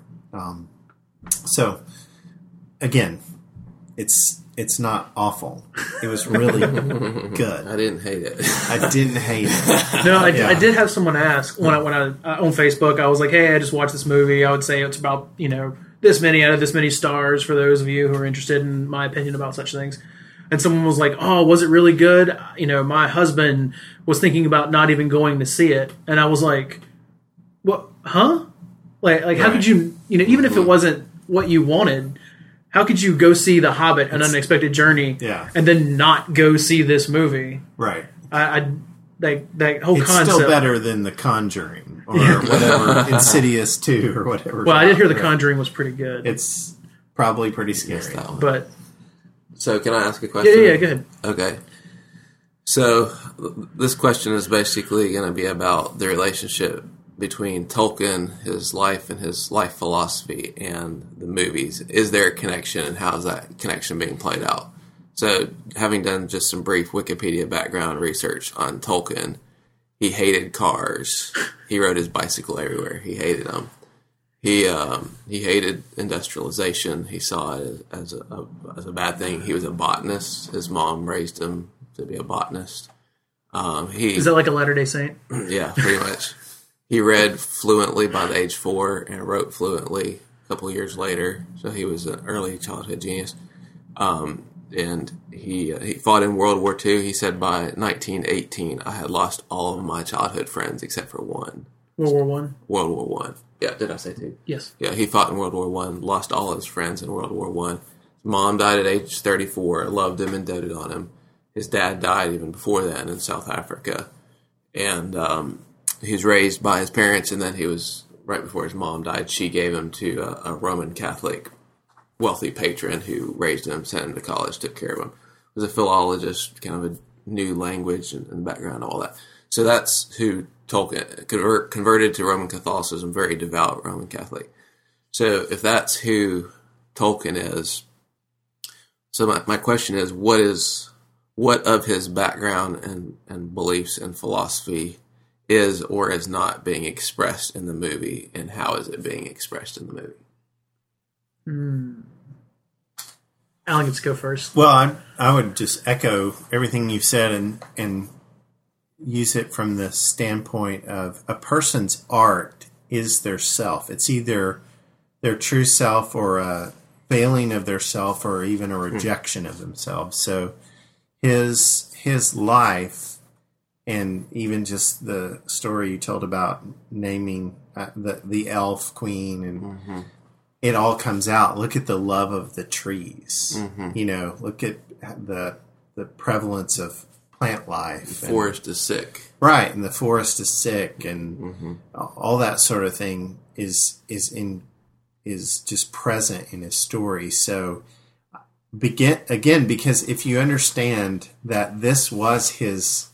So again, it's not awful. It was really good. I didn't hate it. I didn't hate it. No, I did have someone ask when I on Facebook. I was like, "Hey, I just watched this movie. I would say it's about this many out of this many stars for those of you who are interested in my opinion about such things." And someone was like, "Oh, was it really good? My husband was thinking about not even going to see it." And I was like, "What? Huh? Like how could you? Even if it wasn't what you wanted." How could you go see The Hobbit, An Unexpected Journey, and then not go see this movie? Right. That whole it's concept. It's still better than The Conjuring or whatever, Insidious 2 or whatever. Well, I did hear The Conjuring was pretty good. It's probably pretty scary. But so, can I ask a question? Yeah, go ahead. Okay. So, this question is basically going to be about the relationship between Tolkien, his life and his life philosophy, and the movies. Is there a connection, and how is that connection being played out? So, having done just some brief Wikipedia background research on Tolkien, he hated cars. He rode his bicycle everywhere. He hated them. He hated industrialization. He saw it as a bad thing. He was a botanist. His mom raised him to be a botanist. Is that like a Latter-day Saint? Yeah, pretty much. He read fluently by the age 4 and wrote fluently a couple of years later. So he was an early childhood genius. And he fought in World War II. He said by 1918, I had lost all of my childhood friends except for one. World War One? World War One. Yeah, did I say 2? Yes. Yeah, he fought in World War One, lost all of his friends in World War One. His mom died at age 34, loved him and doted on him. His dad died even before then in South Africa. And he was raised by his parents, and then he was, right before his mom died, she gave him to a Roman Catholic wealthy patron who raised him, sent him to college, took care of him. Was a philologist, kind of a new language and the background, all that. So that's who Tolkien converted to Roman Catholicism, very devout Roman Catholic. So if that's who Tolkien is, so my question is, what of his background and beliefs and philosophy is or is not being expressed in the movie, and how is it being expressed in the movie? Alan gets to go first. Well, I would just echo everything you've said and use it from the standpoint of a person's art is their self. It's either their true self or a failing of their self or even a rejection of themselves. So his life, and even just the story you told about naming the elf queen, and it all comes out. Look at the love of the trees. Look at the prevalence of plant life. The forest is sick. Right, and the forest is sick, and all that sort of thing is just present in his story. So again, because if you understand that this was his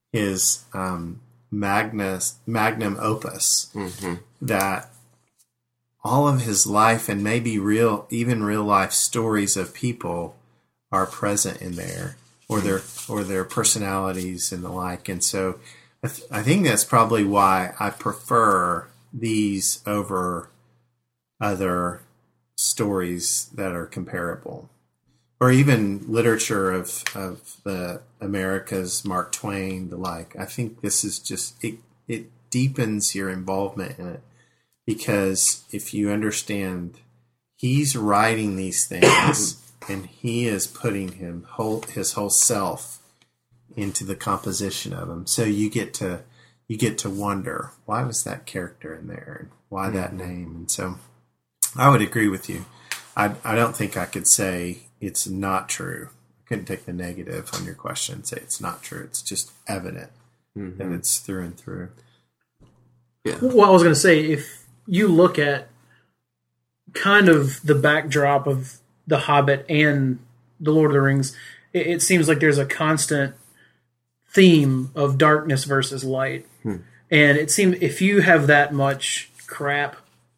magnum opus, that all of his life and maybe real life stories of people are present in there, or their personalities and the like. And so I think that's probably why I prefer these over other stories that are comparable, or even literature of the Americas, Mark Twain, the like. I think this is just, it deepens your involvement in it, because if you understand he's writing these things and he is putting his whole self into the composition of them, so you get to wonder, why was that character in there, and why that name? And so I would agree with you. I don't think I could say it's not true. I couldn't take the negative on your question and say it's not true. It's just evident that it's through and through. Yeah. Well, I was going to say, if you look at kind of the backdrop of The Hobbit and The Lord of the Rings, it seems like there's a constant theme of darkness versus light. And it seems if you have that much crap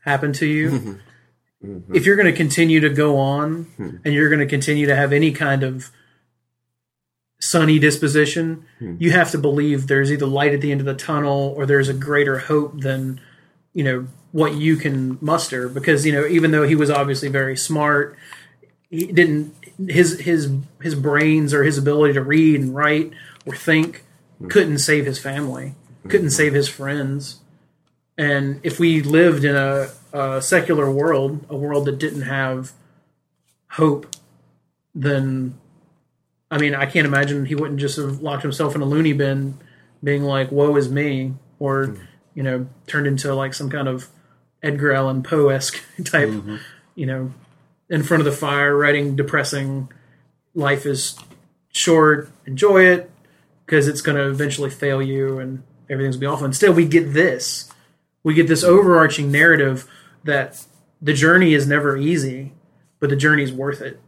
happen to you, if you're going to continue to go on and you're going to continue to have any kind of sunny disposition, you have to believe there's either light at the end of the tunnel or there's a greater hope than, what you can muster. Because, even though he was obviously very smart, he didn't, his brains or his ability to read and write or think couldn't save his family, couldn't save his friends. And if we lived in a secular world, a world that didn't have hope, then, I can't imagine he wouldn't just have locked himself in a loony bin being like, woe is me, or, turned into like some kind of Edgar Allan Poe-esque type, in front of the fire, writing depressing, life is short, enjoy it, because it's going to eventually fail you and everything's going to be awful. Instead, we get this. We get this overarching narrative that the journey is never easy, but the journey is worth it.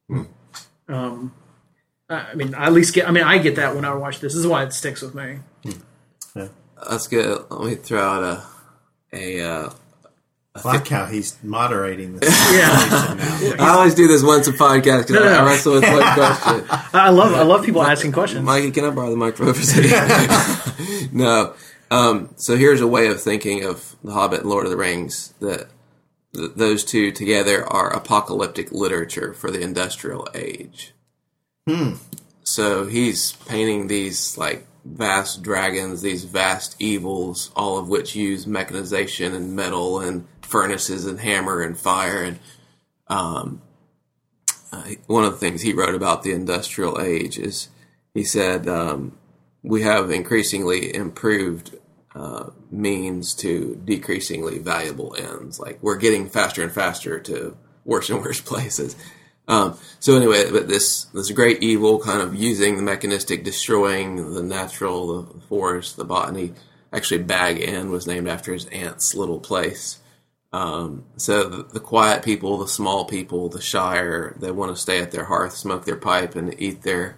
I get that when I watch this. This is why it sticks with me. Yeah. That's good. Let me throw out I like how he's moderating this. Yeah. I always do this once a podcast because I wrestle with one question. I love people asking questions. Mikey, can I borrow the microphone for a second? No. So here's a way of thinking of The Hobbit and Lord of the Rings, that those two together are apocalyptic literature for the industrial age. So he's painting these like vast dragons, these vast evils, all of which use mechanization and metal and furnaces and hammer and fire. And one of the things he wrote about the industrial age is, he said, we have increasingly improved means to decreasingly valuable ends. Like, we're getting faster and faster to worse and worse places. So anyway, but this great evil kind of using the mechanistic, destroying the natural, the forest, the botany. Actually, Bag End was named after his aunt's little place. So the quiet people, the small people, the Shire, they want to stay at their hearth, smoke their pipe, and eat their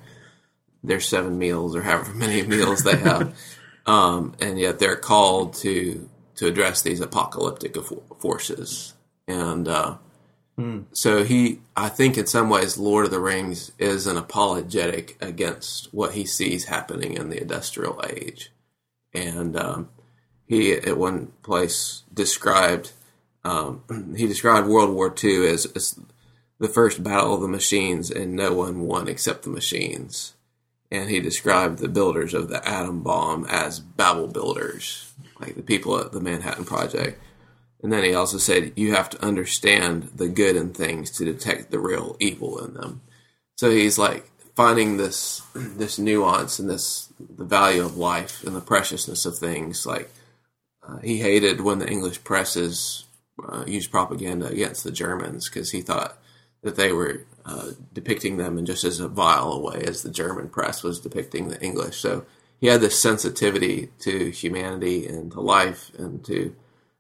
7 meals or however many meals they have. And yet they're called to address these apocalyptic forces. And so I think in some ways, Lord of the Rings is an apologetic against what he sees happening in the industrial age. And he, at one place, described World War II as the first battle of the machines, and no one won except the machines. And he described the builders of the atom bomb as Babel builders, like the people at the Manhattan Project. And then he also said, you have to understand the good in things to detect the real evil in them. So he's like finding this nuance and the value of life and the preciousness of things. Like he hated when the English presses used propaganda against the Germans, because he thought that they were depicting them in just as vile a way as the German press was depicting the English. So he had this sensitivity to humanity and to life and to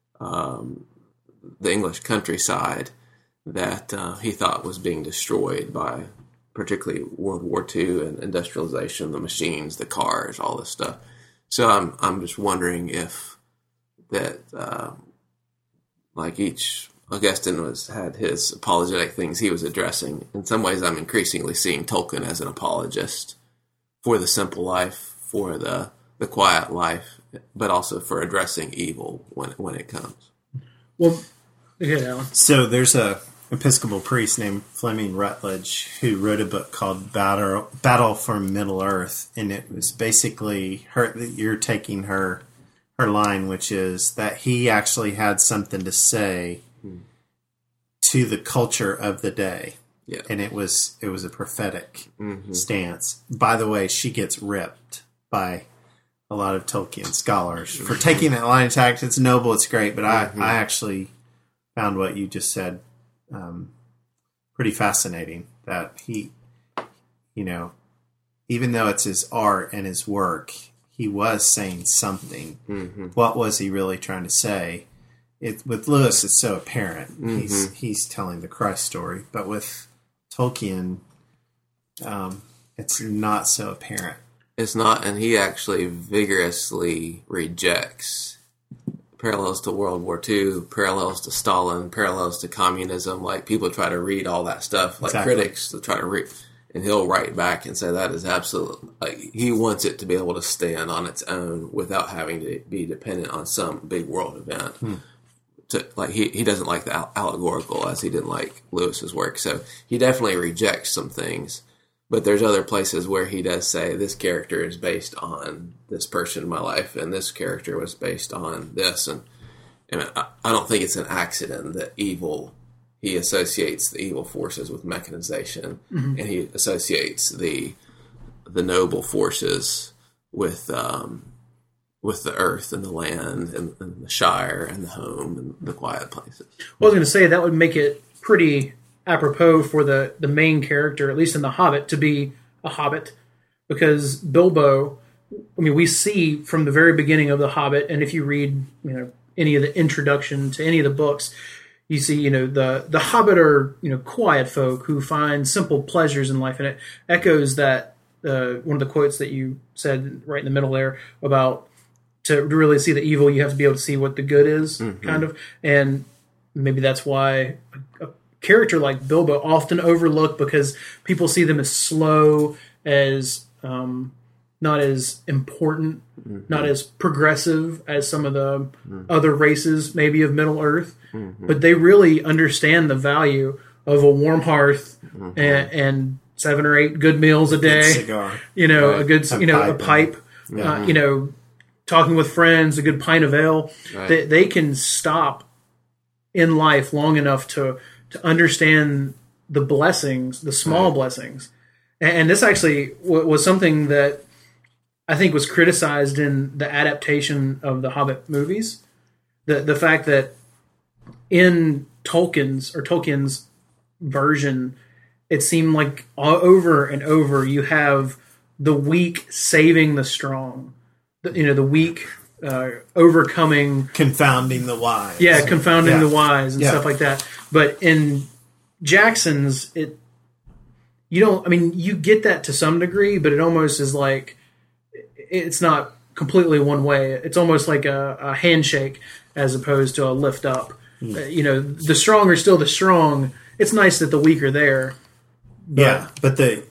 the English countryside that he thought was being destroyed by particularly World War II and industrialization, the machines, the cars, all this stuff. So I'm just wondering if that like each Augustine had his apologetic things he was addressing. In some ways, I'm increasingly seeing Tolkien as an apologist for the simple life, for the quiet life, but also for addressing evil when it comes. Well, okay, Alan. So there's a Episcopal priest named Fleming Rutledge who wrote a book called Battle for Middle Earth, and it was basically you're taking her line, which is that he actually had something to say to the culture of the day. Yeah. And it was a prophetic stance. By the way, she gets ripped by a lot of Tolkien scholars for taking that line of attack. It's noble, it's great, but I actually found what you just said pretty fascinating. That he, even though it's his art and his work, he was saying something. What was he really trying to say? With Lewis, it's so apparent. He's telling the Christ story, but with Tolkien, it's not so apparent. It's not, and he actually vigorously rejects parallels to World War II, parallels to Stalin, parallels to communism. Like, people try to read all that stuff, like critics to try to read, and he'll write back and say that is absolute. Like, he wants it to be able to stand on its own without having to be dependent on some big world event. He doesn't like the allegorical, as he didn't like Lewis's work. So he definitely rejects some things. But there's other places where he does say this character is based on this person in my life, and this character was based on this. And I don't think it's an accident that he associates the evil forces with mechanization, and he associates the noble forces with the earth and the land and the Shire and the home and the quiet places. Well, I was going to say that would make it pretty apropos for the main character, at least in The Hobbit, to be a hobbit, because Bilbo, I mean, we see from the very beginning of The Hobbit, and if you read, any of the introduction to any of the books, you see, the Hobbit are, quiet folk who find simple pleasures in life, and it echoes that one of the quotes that you said right in the middle there about to really see the evil, you have to be able to see what the good is, kind of, and maybe that's why a character like Bilbo often overlooked, because people see them as slow, as not as important, not as progressive as some of the other races maybe of Middle Earth, but they really understand the value of a warm hearth and 7 or 8 good meals a day, cigar. A good, a pipe, talking with friends, a good pint of ale. Right. They can stop in life long enough to understand the blessings, the small blessings. And this actually was something that I think was criticized in the adaptation of the Hobbit movies. The fact that in Tolkien's version, it seemed like over and over you have the weak saving the strong. The weak overcoming, confounding the wise. Yeah, confounding the wise and stuff like that. But in Jackson's, you get that to some degree, but it almost is like it's not completely one way. It's almost like a handshake as opposed to a lift up. The strong are still the strong. It's nice that the weak are there. But the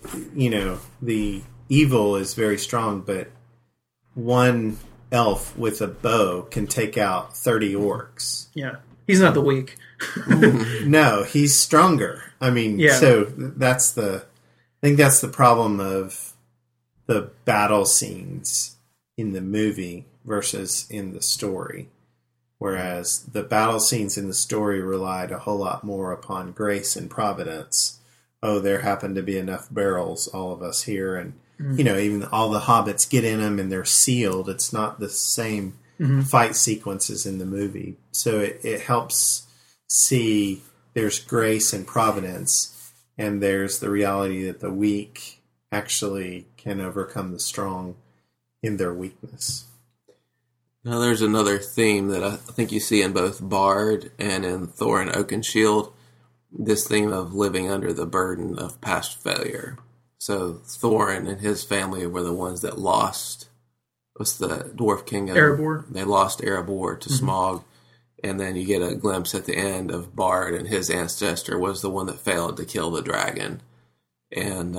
evil is very strong, but one elf with a bow can take out 30 orcs. Yeah. He's not the weak. No, he's stronger. I mean, so I think that's the problem of the battle scenes in the movie versus in the story. Whereas the battle scenes in the story relied a whole lot more upon grace and providence. Oh, there happened to be enough barrels, all of us here, and even all the hobbits get in them and they're sealed. It's not the same fight sequences in the movie. So it helps see there's grace and providence, and there's the reality that the weak actually can overcome the strong in their weakness. Now, there's another theme that I think you see in both Bard and in Thorin Oakenshield, this theme of living under the burden of past failure. So Thorin and his family were the ones that lost, what's the dwarf king of Erebor? They lost Erebor to Smaug, and then you get a glimpse at the end of Bard, and his ancestor was the one that failed to kill the dragon. And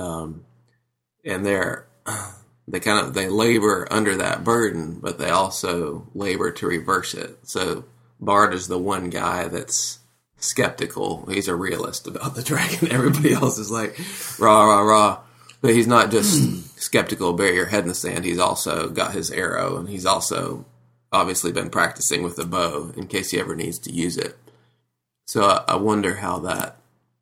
they labor under that burden, but they also labor to reverse it. So Bard is the one guy that's skeptical. He's a realist about the dragon. Everybody else is like, rah, rah, rah. But he's not just skeptical, bury your head in the sand. He's also got his arrow, and he's also obviously been practicing with the bow in case he ever needs to use it. So I wonder how that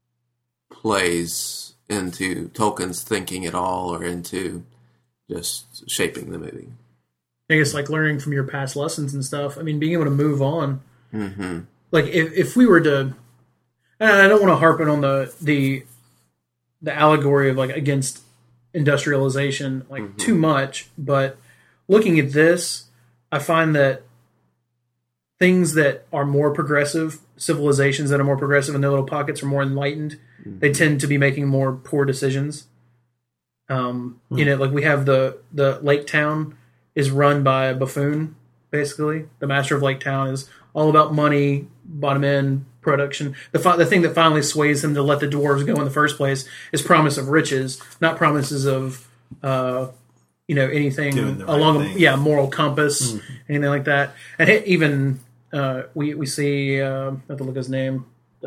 plays into Tolkien's thinking at all, or into just shaping the movie. I guess like learning from your past lessons and stuff. I mean, being able to move on. Mm-hmm. Like if we were to, and I don't want to harp on the allegory of like against industrialization like too much, but looking at this, I find that things that are more progressive, civilizations that are more progressive in their little pockets are more enlightened. They tend to be making more poor decisions. Like we have the lake town is run by a buffoon basically. The master of Lake Town is all about money, bottom end production. The thing that finally sways him to let the dwarves go in the first place is promise of riches, not promises of anything along moral compass, anything like that. And even we see I have to look at his name.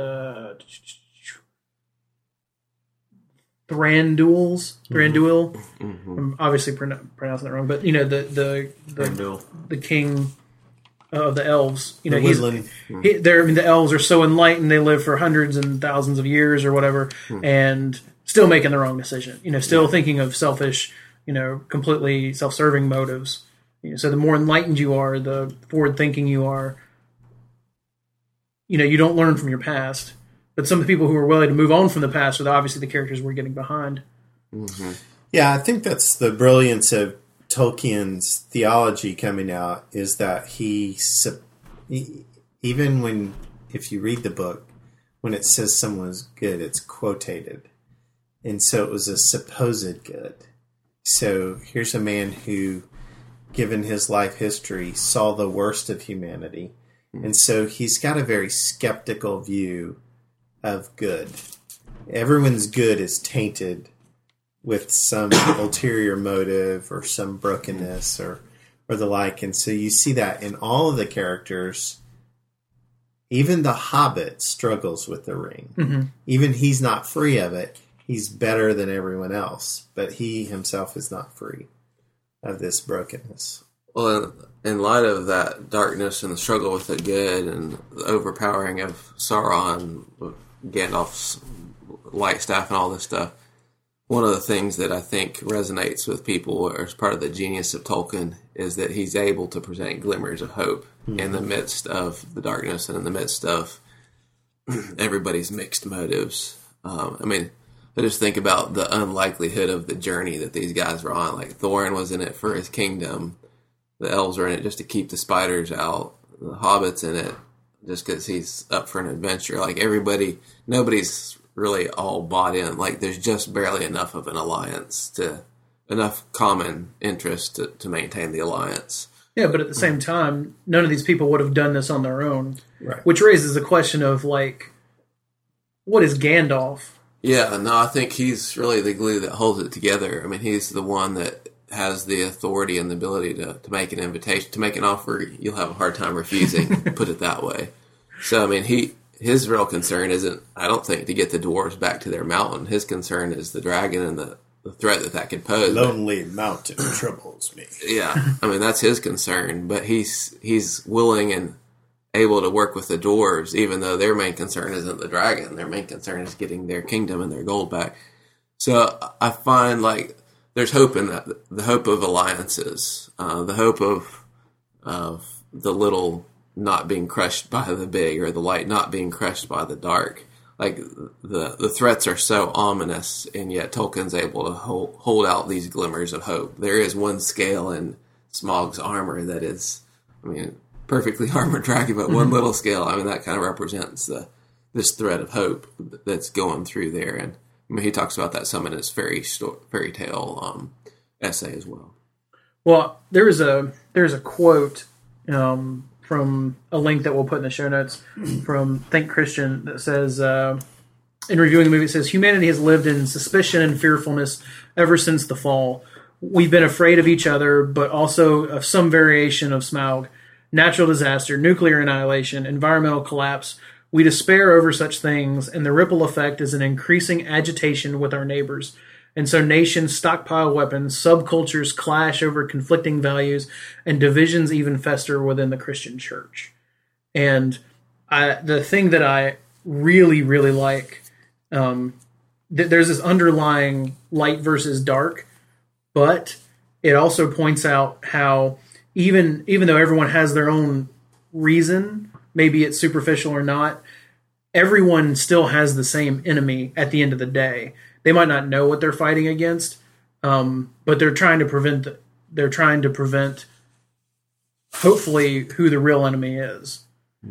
Thranduil. I'm obviously pronouncing it wrong, but the king of the elves. The elves are so enlightened; they live for hundreds and thousands of years or whatever, and still making the wrong decision. Still thinking of selfish, completely self-serving motives. So the more enlightened you are, the forward-thinking you are. You don't learn from your past. But some of the people who are willing to move on from the past are obviously the characters we're getting behind. Mm-hmm. Yeah, I think that's the brilliance of Tolkien's theology coming out, is that even if you read the book, when it says someone's good, it's quotated. And so it was a supposed good. So here's a man who, given his life history, saw the worst of humanity. And so he's got a very skeptical view of good. Everyone's good is tainted with some ulterior motive or some brokenness or the like. And so you see that in all of the characters. Even the Hobbit struggles with the ring. Mm-hmm. Even he's not free of it. He's better than everyone else, but he himself is not free of this brokenness. Well, in light of that darkness and the struggle with the good and the overpowering of Sauron, Gandalf's light staff and all this stuff, one of the things that I think resonates with people, or as part of the genius of Tolkien, is that he's able to present glimmers of hope in the midst of the darkness and in the midst of everybody's mixed motives. I just think about the unlikelihood of the journey that these guys were on. Like, Thorin was in it for his kingdom. The elves are in it just to keep the spiders out. The Hobbit's in it just because he's up for an adventure. Like, nobody's really all bought in. Like, there's just barely enough of an alliance, enough common interest to maintain the alliance. Yeah, but at the same time, none of these people would have done this on their own. Right. Which raises the question of, like, what is Gandalf? Yeah, no, I think he's really the glue that holds it together. I mean, he's the one that has the authority and the ability to make an invitation, to make an offer you'll have a hard time refusing, put it that way. So, I mean, his real concern isn't, I don't think, to get the dwarves back to their mountain. His concern is the dragon and the threat that could pose. Lonely mountain troubles me. Yeah, I mean, that's his concern, but he's willing and able to work with the dwarves, even though their main concern isn't the dragon. Their main concern is getting their kingdom and their gold back. So I find, like, there's hope in that. The hope of alliances, the hope of the little not being crushed by the big, or the light not being crushed by the dark. Like, the threats are so ominous, and yet Tolkien's able to hold out these glimmers of hope. There is one scale in Smaug's armor that is, I mean, perfectly armored dragon, but one little scale, I mean, that kind of represents this thread of hope that's going through there. And I mean, he talks about that some in his fairy tale essay as well. Well, there's a quote from a link that we'll put in the show notes from Think Christian that says, in reviewing the movie, it says, humanity has lived in suspicion and fearfulness ever since the fall. We've been afraid of each other, but also of some variation of Smaug. Natural disaster, nuclear annihilation, environmental collapse. We despair over such things, and the ripple effect is an increasing agitation with our neighbors. And so nations stockpile weapons, subcultures clash over conflicting values, and divisions even fester within the Christian church. And the thing that I really, really like, there's this underlying light versus dark, but it also points out how even though everyone has their own reason, maybe it's superficial or not, everyone still has the same enemy at the end of the day. They might not know what they're fighting against, but they're trying to prevent. They're trying to prevent, hopefully, who the real enemy is.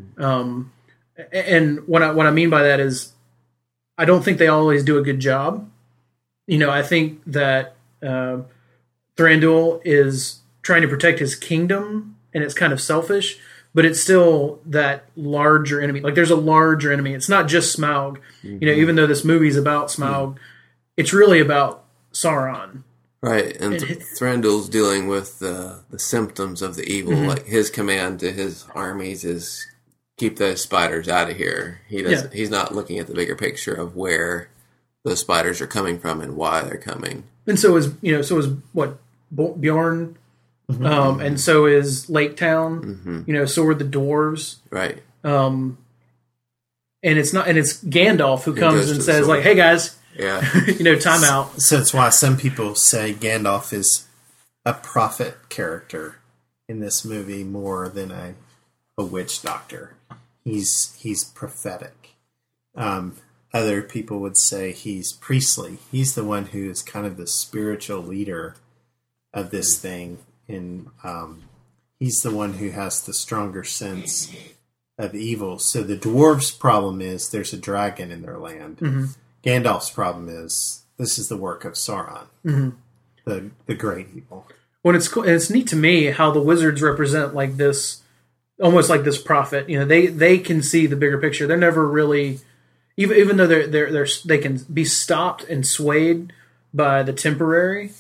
And what I mean by that is, I don't think they always do a good job. I think that Thranduil is trying to protect his kingdom and it's kind of selfish, but it's still that larger enemy. Like there's a larger enemy. It's not just Smaug. You know, even though this movie's about Smaug, it's really about Sauron. Right, and Thranduil's dealing with the symptoms of the evil. Like his command to his armies is keep those spiders out of here. He's not looking at the bigger picture of where those spiders are coming from and why they're coming. And so is what Bjorn, and so is Lake Town. You know, so are the dwarves. Right. And it's Gandalf who comes and says like, "Hey guys, you know, time out." So it's why some people say Gandalf is a prophet character in this movie more than a witch doctor. He's prophetic. Other people would say he's priestly. He's the one who is kind of the spiritual leader of this thing, and he's the one who has the stronger sense of evil. So the dwarves' problem is there's a dragon in their land. Gandalf's problem is this is the work of Sauron, the great evil. Well, it's cool. And it's neat to me how the wizards represent like this, almost like this prophet. You know, they can see the bigger picture. They're never really, even though they can be stopped and swayed by the temporary.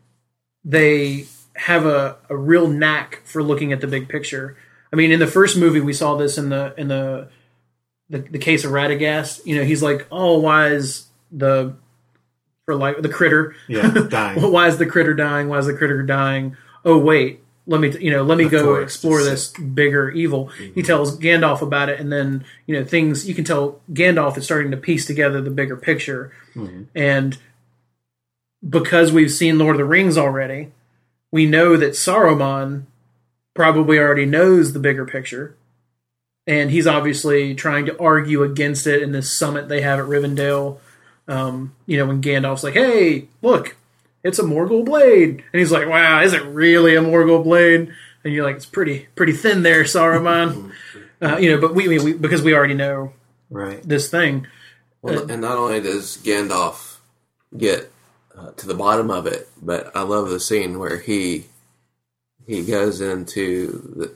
They have a real knack for looking at the big picture. I mean, in the first movie, we saw this in the case of Radagast. You know, he's like, "Oh, why is the critter dying? Why is the critter dying? Why is the critter dying? Oh, wait, let me go explore this bigger evil." He tells Gandalf about it, and then things you can tell Gandalf is starting to piece together the bigger picture, and because we've seen Lord of the Rings already, we know that Saruman probably already knows the bigger picture. And he's obviously trying to argue against it in this summit they have at Rivendell. When Gandalf's like, "Hey, look, it's a Morgul blade." And he's like, "Wow, is it really a Morgul blade?" And you're like, "It's pretty thin there, Saruman." But we because we already know this thing. Well, and not only does Gandalf get to the bottom of it, but I love the scene where he goes into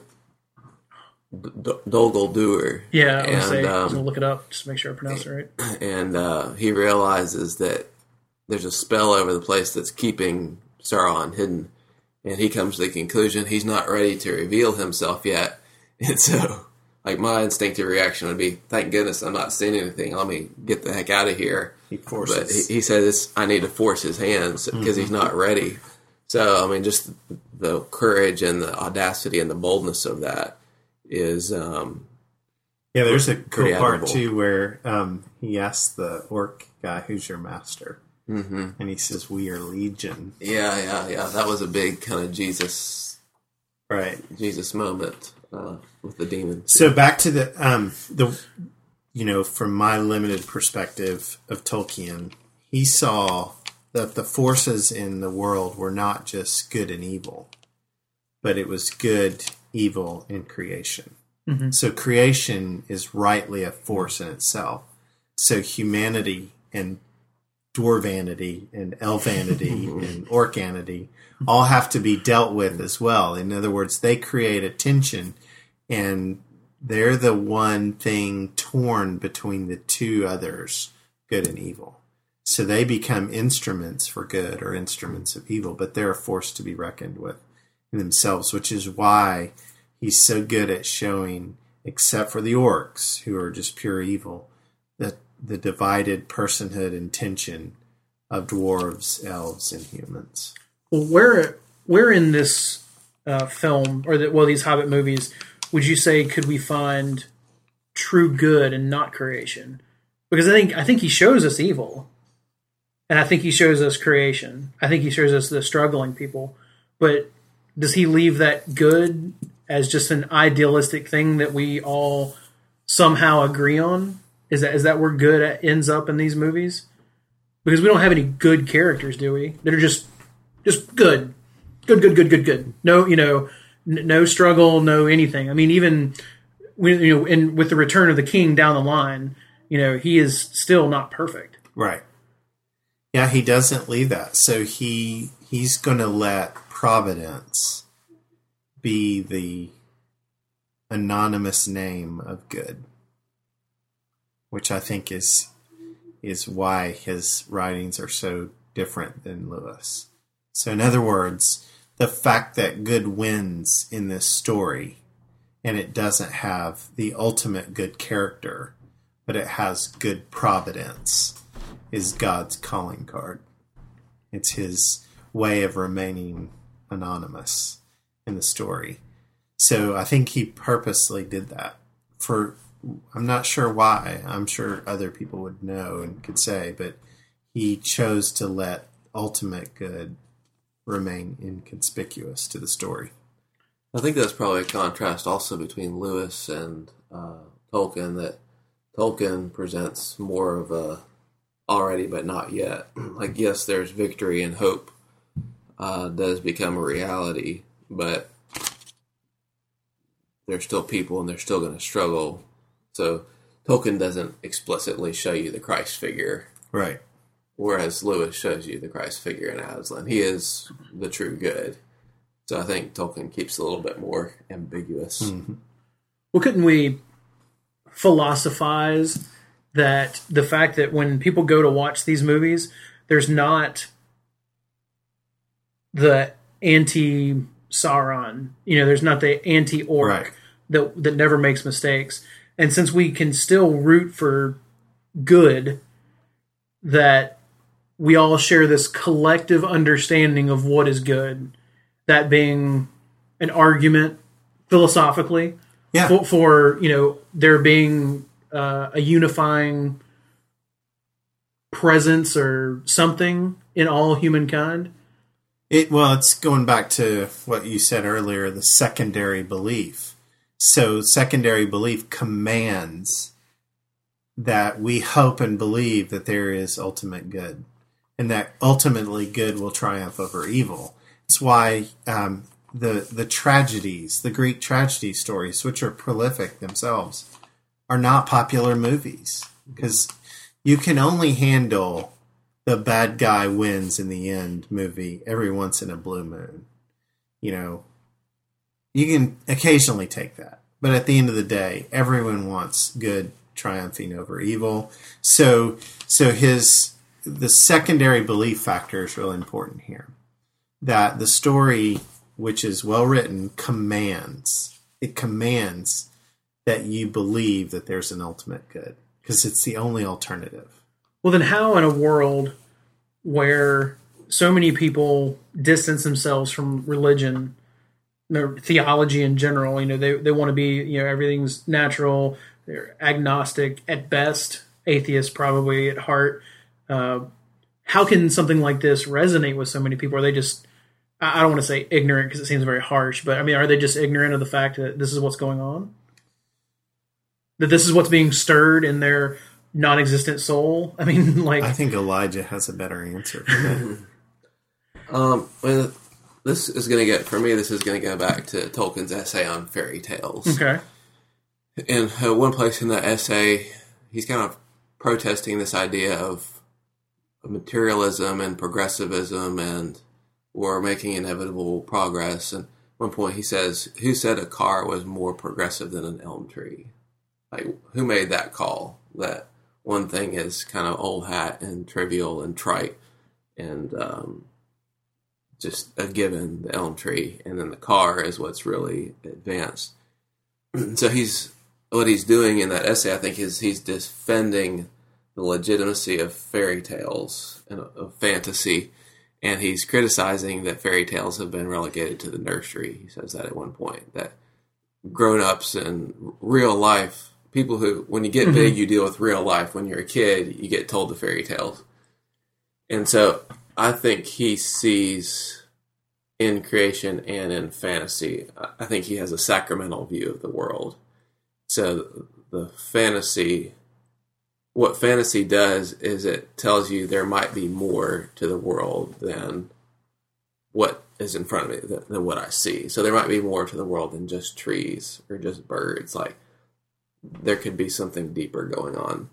the Dol Guldur. Yeah, I'm gonna look it up just to make sure I pronounce it right. And he realizes that there's a spell over the place that's keeping Sauron hidden, and he comes to the conclusion he's not ready to reveal himself yet. And so, like, my instinctive reaction would be, "Thank goodness I'm not seeing anything. Let me get the heck out of here." But he says, "I need to force his hands because he's not ready." So, I mean, just the courage and the audacity and the boldness of that is there's a cool part too where he asks the orc guy, "Who's your master?" And he says, "We are Legion." Yeah. That was a big kind of Jesus moment with the demons. So back to the from my limited perspective of Tolkien, he saw that the forces in the world were not just good and evil, but it was good, evil, and creation. So creation is rightly a force in itself. So humanity and dwarvanity and elvanity and orcanity all have to be dealt with as well. In other words, they create a tension, and they're the one thing torn between the two others, good and evil. So they become instruments for good or instruments of evil, but they're a force to be reckoned with in themselves, which is why he's so good at showing, except for the orcs, who are just pure evil, that the divided personhood and tension of dwarves, elves, and humans. Well, where in this film, or these Hobbit movies, would you say could we find true good and not creation? Because I think he shows us evil, and I think he shows us creation. I think he shows us the struggling people. But does he leave that good as just an idealistic thing that we all somehow agree on? Is that where good ends up in these movies? Because we don't have any good characters, do we? That are just good. Good. No, no struggle, no anything. I mean, even with the Return of the King down the line, he is still not perfect. Right. Yeah, he doesn't leave that. So he's going to let Providence be the anonymous name of good, which I think is why his writings are so different than Lewis. So in other words, the fact that good wins in this story, and it doesn't have the ultimate good character, but it has good providence, is God's calling card. It's his way of remaining anonymous in the story. So I think he purposely did that. I'm not sure why. I'm sure other people would know and could say, but he chose to let ultimate good remain inconspicuous to the story. I think that's probably a contrast also between Lewis and Tolkien, that Tolkien presents more of a already but not yet. Like, yes, there's victory and hope does become a reality, but there's still people and they're still going to struggle. So Tolkien doesn't explicitly show you the Christ figure. Right. Whereas Lewis shows you the Christ figure in Aslan. He is the true good. So I think Tolkien keeps it a little bit more ambiguous. Mm-hmm. Well, couldn't we philosophize that the fact that when people go to watch these movies, there's not the anti-Sauron, there's not the anti-orc right. that never makes mistakes. And since we can still root for good, that we all share this collective understanding of what is good, that being an argument philosophically for there being a unifying presence or something in all humankind. It's going back to what you said earlier, the secondary belief. So secondary belief commands that we hope and believe that there is ultimate good, and that ultimately good will triumph over evil. It's why the tragedies, the Greek tragedy stories, which are prolific themselves, are not popular movies, because you can only handle the bad guy wins in the end movie every once in a blue moon. You can occasionally take that, but at the end of the day, everyone wants good triumphing over evil. So the secondary belief factor is really important here. That the story, which is well written, commands that you believe that there's an ultimate good, because it's the only alternative. Well, then how in a world where so many people distance themselves from religion, theology in general, they want to be, everything's natural, they're agnostic at best, atheist probably at heart. How can something like this resonate with so many people? Are they just, I don't want to say ignorant because it seems very harsh, but are they just ignorant of the fact that this is what's going on? That this is what's being stirred in their non-existent soul? I think Elijah has a better answer for that. Well, this is going to go back to Tolkien's essay on fairy tales. Okay. In one place in the essay, he's kind of protesting this idea of materialism and progressivism, and we're making inevitable progress. And at one point he says, who said a car was more progressive than an elm tree? Like, who made that call? That one thing is kind of old hat and trivial and trite and just a given, the elm tree, and then the car is what's really advanced. So what he's doing in that essay, I think, is he's defending the legitimacy of fairy tales and of fantasy, and he's criticizing that fairy tales have been relegated to the nursery. He says that at one point, that grown-ups in real life, people who, when you get big, you deal with real life. When you're a kid, you get told the fairy tales. And so I think he sees in creation and in fantasy, I think he has a sacramental view of the world. So the fantasy, what fantasy does is it tells you there might be more to the world than what is in front of me, than what I see. So there might be more to the world than just trees or just birds. Like, there could be something deeper going on.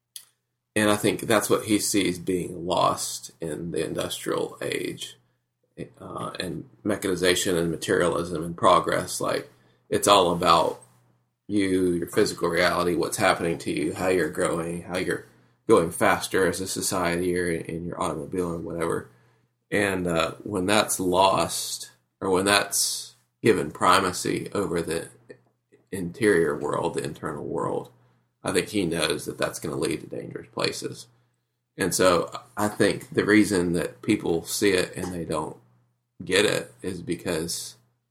And I think that's what he sees being lost in the industrial age. and mechanization and materialism and progress. Like, it's all about you, your physical reality, what's happening to you, how you're growing, how you're going faster as a society or in your automobile or whatever. And when that's lost, or when that's given primacy over the interior world, the internal world, I think he knows that that's going to lead to dangerous places. And so I think the reason that people see it and they don't get it is because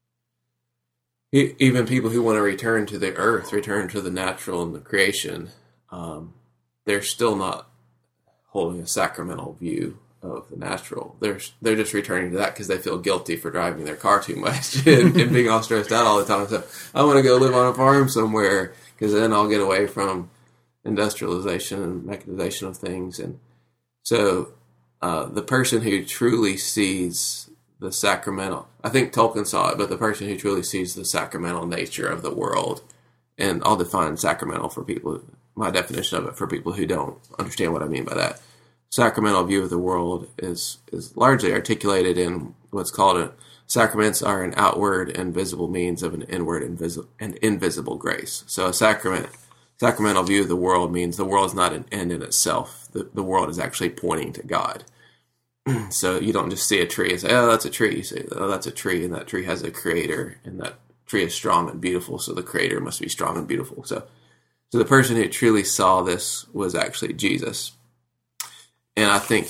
even people who want to return to the earth, return to the natural and the creation, they're still not holding a sacramental view of the natural. They're just returning to that because they feel guilty for driving their car too much and being all stressed out all the time. So I want to go live on a farm somewhere because then I'll get away from industrialization and mechanization of things. And so the person who truly sees the sacramental, I think Tolkien saw it, but the person who truly sees the sacramental nature of the world, and I'll define sacramental for people, my definition of it for people who don't understand what I mean by that. Sacramental view of the world is largely articulated in what's called sacraments are an outward and visible means of an inward and invisible grace. So a sacramental view of the world means the world is not an end in itself. The world is actually pointing to God. So you don't just see a tree and say, oh, that's a tree. You say, oh, that's a tree, and that tree has a creator, and that tree is strong and beautiful, so the creator must be strong and beautiful. So the person who truly saw this was actually Jesus. And I think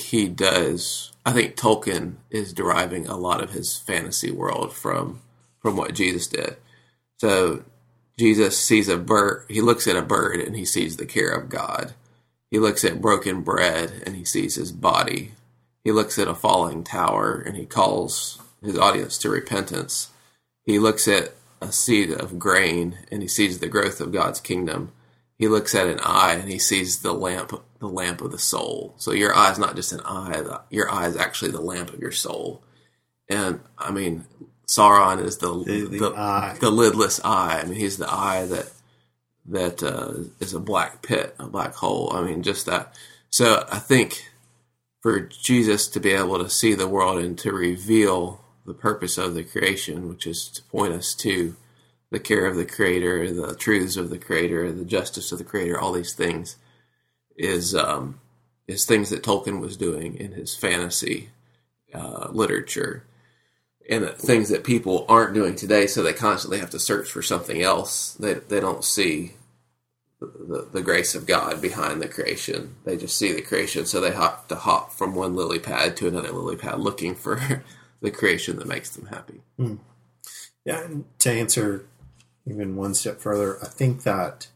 Tolkien is deriving a lot of his fantasy world from what Jesus did. So Jesus sees a bird, he looks at a bird and he sees the care of God. He looks at broken bread and he sees his body. He looks at a falling tower and he calls his audience to repentance. He looks at a seed of grain and he sees the growth of God's kingdom. He looks at an eye and he sees the lamp of the soul. So your eye is not just an eye, your eye is actually the lamp of your soul. And I mean, Sauron is the lidless eye. I mean, he's the eye that is a black pit, a black hole. I mean, just that. So I think for Jesus to be able to see the world and to reveal the purpose of the creation, which is to point us to the care of the Creator, the truths of the Creator, the justice of the Creator, all these things is things that Tolkien was doing in his fantasy literature, and things that people aren't doing today. So they constantly have to search for something else. They don't see the grace of God behind the creation. They just see the creation, so they have to hop from one lily pad to another lily pad looking for the creation that makes them happy. Mm. Yeah, and to answer even one step further, I think that,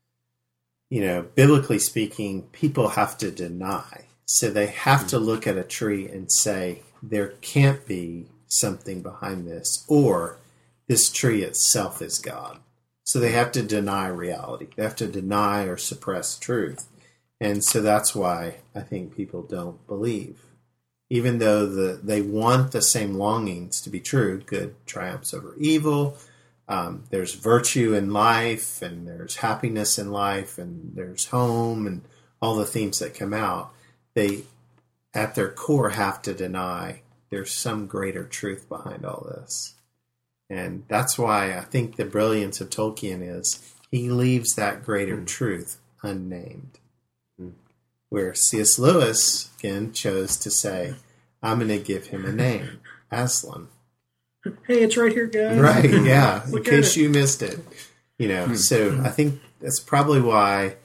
biblically speaking, people have to deny. So they have to look at a tree and say, there can't be something behind this, or this tree itself is God. So they have to deny reality. They have to deny or suppress truth. And so that's why I think people don't believe. Even though they want the same longings to be true, good triumphs over evil, there's virtue in life, and there's happiness in life, and there's home, and all the themes that come out, they, at their core, have to deny there's some greater truth behind all this. And that's why I think the brilliance of Tolkien is he leaves that greater truth unnamed. Where C.S. Lewis, again, chose to say, I'm going to give him a name, Aslan. Hey, it's right here, guys. Right, yeah, in case you missed it. So I think that's probably why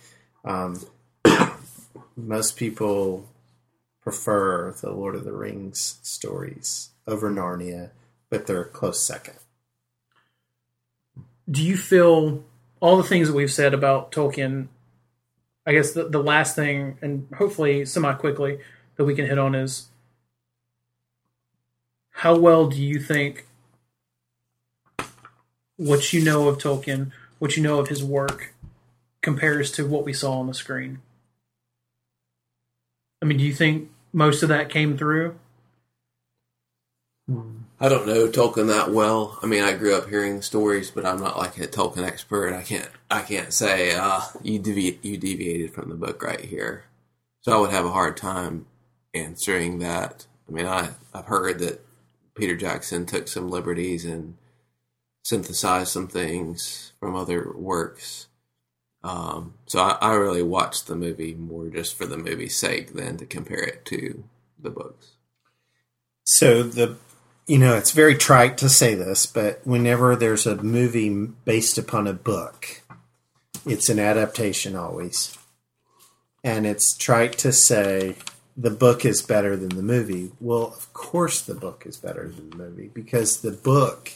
most people prefer the Lord of the Rings stories over Narnia, but they're a close second. Do you feel all the things that we've said about Tolkien, I guess the last thing, and hopefully semi-quickly, that we can hit on is, how well do you think what you know of Tolkien, what you know of his work, compares to what we saw on the screen? I mean, do you think most of that came through? I don't know Tolkien that well. I mean, I grew up hearing the stories, but I'm not like a Tolkien expert. I can't say you deviated from the book right here. So I would have a hard time answering that. I mean, I've heard that Peter Jackson took some liberties and synthesized some things from other works. So I really watched the movie more just for the movie's sake than to compare it to the books. So it's very trite to say this, but whenever there's a movie based upon a book, it's an adaptation always. And it's trite to say the book is better than the movie. Well, of course the book is better than the movie because the book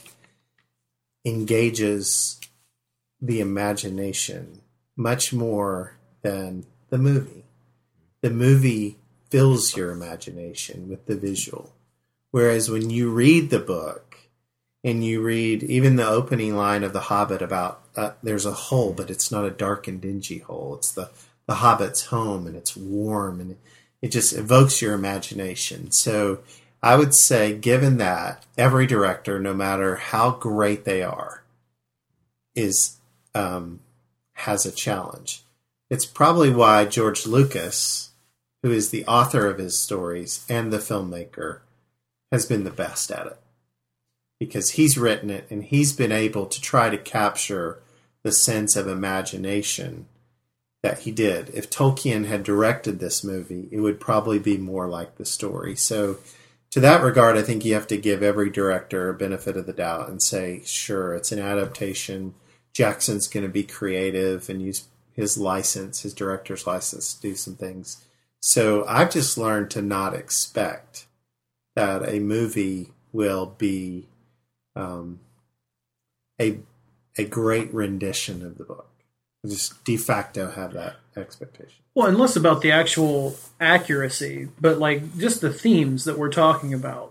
engages the imagination much more than the movie. The movie fills your imagination with the visual. Whereas when you read the book and you read even the opening line of The Hobbit about there's a hole, but it's not a dark and dingy hole. It's the Hobbit's home and it's warm and it just evokes your imagination. So I would say, given that, every director, no matter how great they are, has a challenge. It's probably why George Lucas, who is the author of his stories and the filmmaker, has been the best at it. Because he's written it and he's been able to try to capture the sense of imagination that he did. If Tolkien had directed this movie, it would probably be more like the story. So to that regard, I think you have to give every director a benefit of the doubt and say, sure, it's an adaptation. Jackson's going to be creative and use his license, his director's license, to do some things. So I've just learned to not expect that a movie will be a great rendition of the book. I just de facto have that expectation. Well, and less about the actual accuracy, but like just the themes that we're talking about.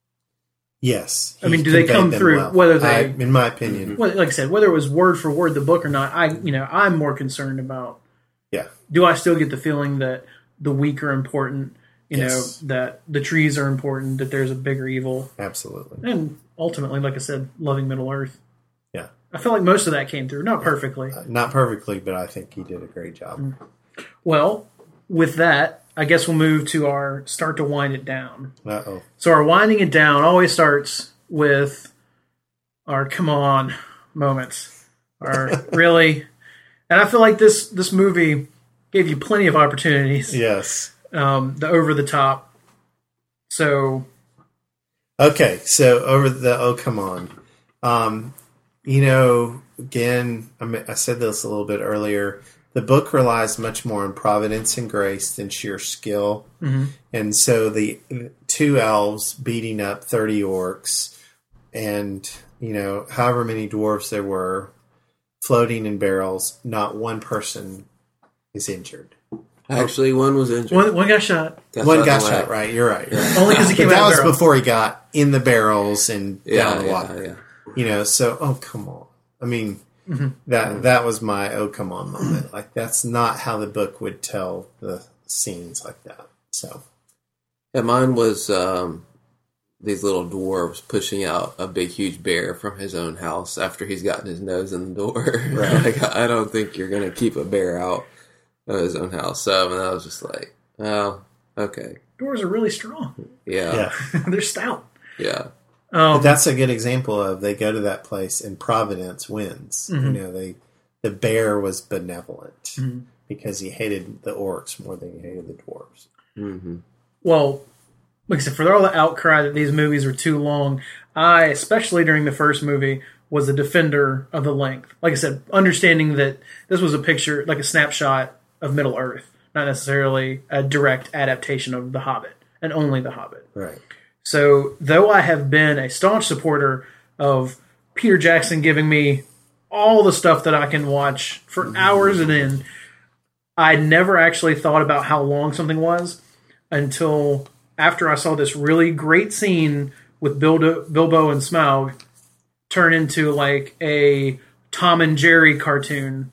Yes. I mean, do they come through? Well. Whether they, in my opinion, like I said, whether it was word for word the book or not, I'm more concerned about. Yeah. Do I still get the feeling that the weak are important? Yes. That the trees are important. That there's a bigger evil. Absolutely. And ultimately, like I said, loving Middle Earth. Yeah. I feel like most of that came through, not perfectly. Not perfectly, but I think he did a great job. Well, with that, I guess we'll move to our start to wind it down. Uh-oh. So our winding it down always starts with our come on moments. Our really, and I feel like this movie gave you plenty of opportunities. Yes. The over the top. So. Okay, so over the oh come on. Again, I said this a little bit earlier. The book relies much more on providence and grace than sheer skill. Mm-hmm. And so the two elves beating up 30 orcs and, however many dwarves there were floating in barrels, not one person is injured. Actually, one was injured. One got shot. One got shot, right. You're right. Yeah. Only because he came out that of was barrel. Before he got in the barrels and down the water. Yeah. So, oh, come on. I mean, that was my oh, come on moment. Like, that's not how the book would tell the scenes like that. So, yeah, mine was these little dwarves pushing out a big, huge bear from his own house after he's gotten his nose in the door. Right. Like, I don't think you're going to keep a bear out of his own house. So, and I was just like, oh, okay. Doors are really strong. Yeah. They're stout. Yeah. But that's a good example of they go to that place and Providence wins. Mm-hmm. The bear was benevolent because he hated the orcs more than he hated the dwarves. Mm-hmm. Well, like I said, for all the outcry that these movies are too long, I, especially during the first movie, was a defender of the length. Like I said, understanding that this was a picture, like a snapshot of Middle Earth, not necessarily a direct adaptation of The Hobbit, and only The Hobbit. Right. So, though I have been a staunch supporter of Peter Jackson giving me all the stuff that I can watch for hours and in, I never actually thought about how long something was until after I saw this really great scene with Bilbo and Smaug turn into like a Tom and Jerry cartoon,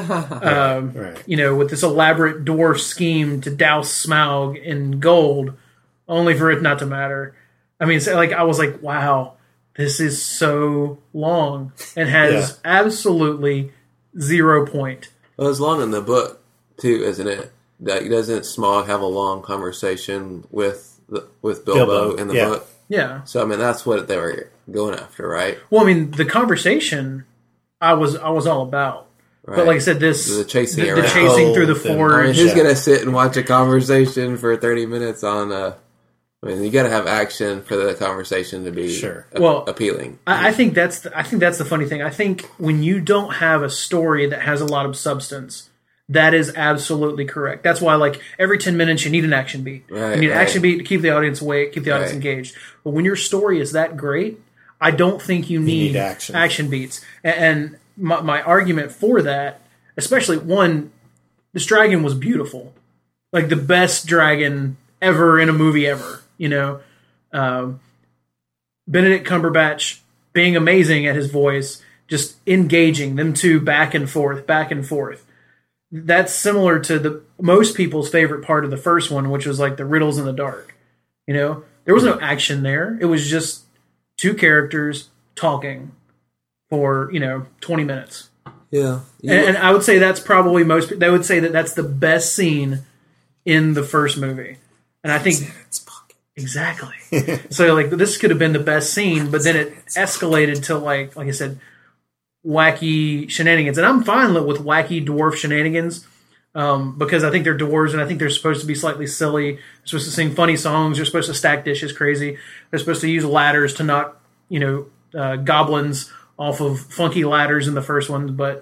right. With this elaborate dwarf scheme to douse Smaug in gold, only for it not to matter. I mean, I was like, wow, this is so long and has absolutely 0 point. Well, it's long in the book too, isn't it? Doesn't Smaug have a long conversation with Bilbo in the book? Yeah. So I mean, that's what they were going after, right? Well, I mean, the conversation I was all about. Right. But like I said, The chasing the around. chasing through the Oh, I mean, forge. who's gonna sit and watch a conversation for 30 minutes on? I mean, you got to have action for the conversation to be Sure. appealing. I think that's the funny thing. I think when you don't have a story that has a lot of substance, that is absolutely correct. That's why, like, every 10 minutes you need an action beat. Right, you need an right. action beat to keep the audience awake, keep the audience Right. engaged. But when your story is that great, I don't think you need action. beats. And my argument for that, especially one, this dragon was beautiful, like the best dragon ever in a movie ever. You know, Benedict Cumberbatch being amazing at his voice, just engaging them two back and forth, back and forth. That's similar to most people's favorite part of the first one, which was like the riddles in the dark. You know, there was no action there. It was just two characters talking for 20 minutes. Yeah, And I would say that's probably they would say that that's the best scene in the first movie. And I think exactly. So like this could have been the best scene, but then it escalated to like I said, wacky shenanigans. And I'm fine with wacky dwarf shenanigans because I think they're dwarves and I think they're supposed to be slightly silly. They're supposed to sing funny songs. They're supposed to stack dishes crazy. They're supposed to use ladders to knock goblins off of funky ladders in the first one, but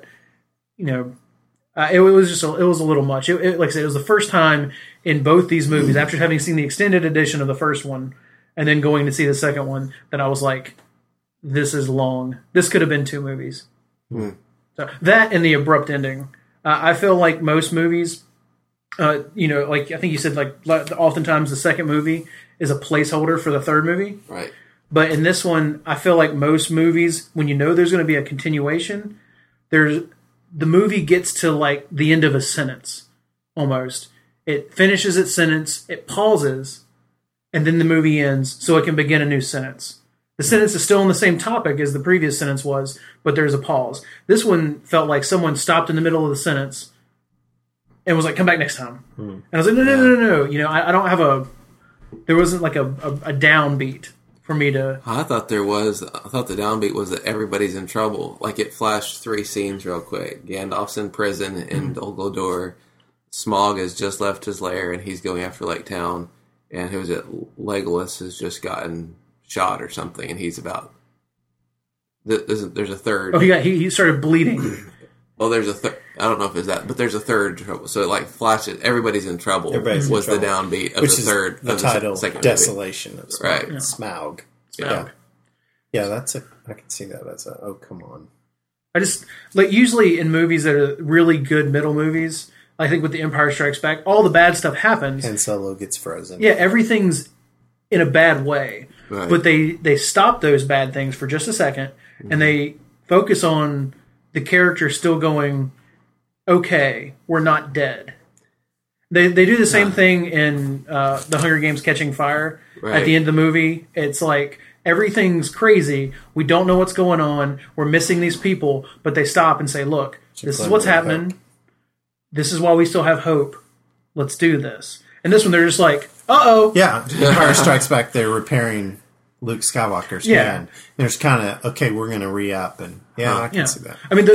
it was a little much. Like I said, it was the first time in both these movies, after having seen the extended edition of the first one, and then going to see the second one, that I was like, "This is long. This could have been 2 movies." So that and the abrupt ending. I feel like most movies, like I think you said, like oftentimes the second movie is a placeholder for the third movie. right. But in this one, I feel like most movies, when you know there's going to be a continuation, the movie gets to like the end of a sentence almost. It finishes its sentence, it pauses, and then the movie ends so it can begin a new sentence. The sentence is still on the same topic as the previous sentence was, but there's a pause. This one felt like someone stopped in the middle of the sentence and was like, "Come back next time." And I was like, No. I don't have there wasn't like a downbeat for me to. I thought the downbeat was that everybody's in trouble. Like it flashed 3 scenes real quick. Gandalf's in prison in Dol Guldur. Smaug has just left his lair and he's going after Lake Town. And who was it? Legolas has just gotten shot or something, and he's about. There's a third. Oh, he started bleeding. Well, there's a third. I don't know if it's that, but there's a third trouble. So it like flashes. Everybody's in trouble. Everybody's in was trouble. the downbeat of Which the is third. the of title, the second Desolation of Smaug. Right. Yeah. Smaug. Smaug. Yeah, I can see that as oh, come on. I just like usually in movies that are really good middle movies. I think with The Empire Strikes Back, all the bad stuff happens. Han Solo gets frozen. Yeah, everything's in a bad way. Right. But they stop those bad things for just a second, and they focus on the character still going, okay, we're not dead. They do the same thing in The Hunger Games Catching Fire. Right. At the end of the movie, it's like everything's crazy. We don't know what's going on. We're missing these people, but they stop and say, look, this is what's happening. Hope. This is why we still have hope. Let's do this. And this one, they're just like, uh-oh. Yeah, Empire Strikes Back, they're repairing Luke Skywalker's hand. There's kind of, okay, we're going to re-up, and I can see that. I mean,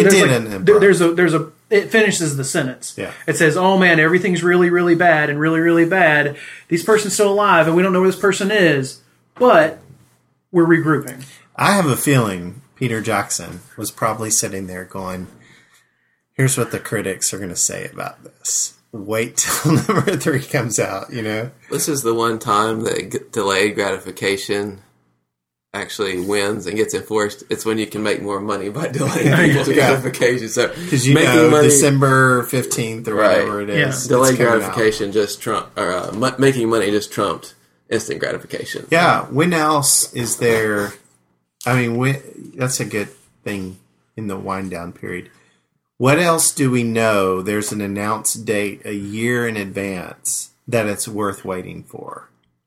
it finishes the sentence. Yeah. It says, oh man, everything's really, really bad and really, really bad. This person's still alive and we don't know where this person is, but we're regrouping. I have a feeling Peter Jackson was probably sitting there going, here's what the critics are going to say about this. Wait till number 3 comes out, This is the one time that delayed gratification actually wins and gets enforced. It's when you can make more money by delaying people's gratification. So because December 15th or whatever it is, delayed gratification just trumped, or making money just trumped instant gratification. Yeah. When else is there? I mean, that's a good thing in the wind down period. What else do we know? There's an announced date a year in advance that it's worth waiting for.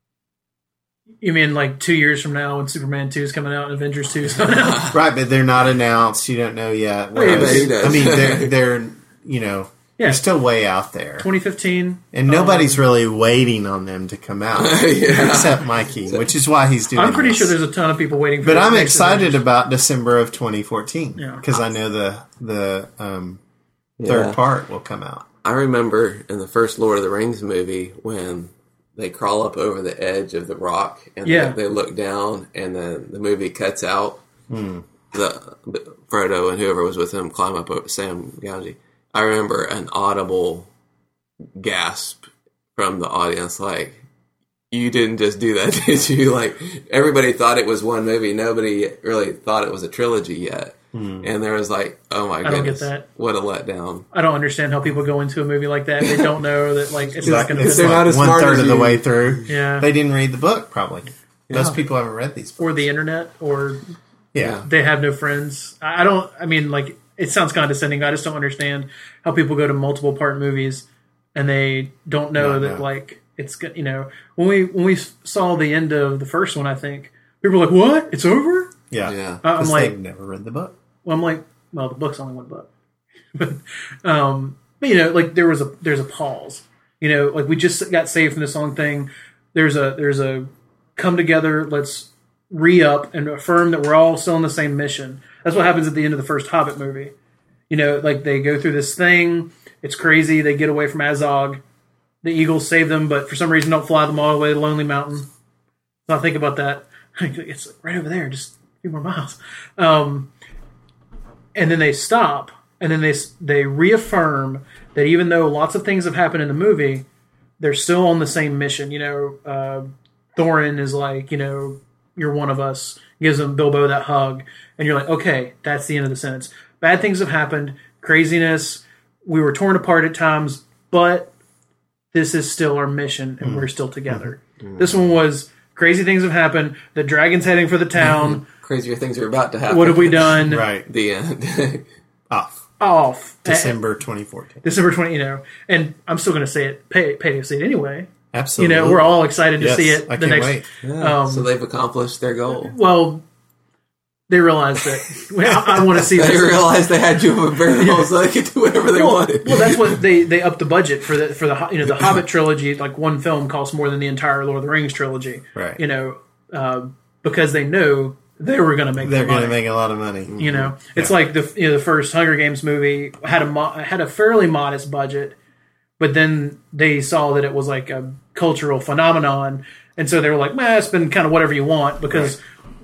You mean like 2 years from now when Superman 2 is coming out and Avengers 2 is coming out? Right, but they're not announced. You don't know yet. He does. I mean, they're Yeah. They're still way out there. 2015. And nobody's really waiting on them to come out, except Mikey, which is why he's doing I'm pretty this. sure there's a ton of people waiting for But I'm next excited Avengers. about December of 2014 because I know the third part will come out. I remember in the first Lord of the Rings movie when they crawl up over the edge of the rock and they look down, and then the movie cuts out. The Frodo and whoever was with him climb up over Sam Gamgee. I remember an audible gasp from the audience, like, you didn't just do that, did you? Like, everybody thought it was one movie. Nobody really thought it was a trilogy yet. And there was like, oh my goodness, don't get that. what a letdown. I don't understand how people go into a movie like that. They don't know that like it's not going to It's they're be not as one smart third as of the you. way through. Yeah. They didn't read the book, probably. Most people haven't read these books. or the internet or Yeah. they have no friends. I mean, like, it sounds condescending. I just don't understand how people go to multiple part movies and they don't know that, like, it's, you know, when we saw the end of the first one, I think people were like, what? It's over? Yeah. Yeah. I'm 'Cause like, they've never read the book. well, I'm like, well, the book's only one book. But you know, like, there's a pause. You know, like, we just got saved from this long thing. There's a come together, let's re-up and affirm that we're all still on the same mission. That's what happens at the end of the first Hobbit movie. You know, like, they go through this thing. It's crazy. They get away from Azog. The Eagles save them, but for some reason don't fly them all the way to Lonely Mountain. So I think about that. It's right over there, just a few more miles. And then they stop, and then they reaffirm that even though lots of things have happened in the movie, they're still on the same mission. You know, Thorin is like, you know, you're one of us, gives him Bilbo that hug, and you're like, okay, that's the end of the sentence. Bad things have happened, craziness, we were torn apart at times, but this is still our mission, and we're still together. This one was, crazy things have happened, the dragon's heading for the town, Crazier things are about to happen. what have we done? Right. The end. Off. December December 2014. 20, you know, and I'm still going to say it, pay to see it anyway. Absolutely. You know, we're all excited to Yes, see it. I can't wait. Yeah, so they've accomplished their goal. Well, they realized that well, I want to see They this. realized they had you a barrel, so they could do whatever they wanted. Well, that's what they upped the budget for the you know, the Hobbit trilogy. Like, one film costs more than the entire Lord of the Rings trilogy. Right. You know, because they knew they were going to make. They're going to make a lot of money. You know, it's like the first Hunger Games movie had a fairly modest budget, but then they saw that it was like a cultural phenomenon, and so they were like, "Man, it's been kind of whatever you want." Because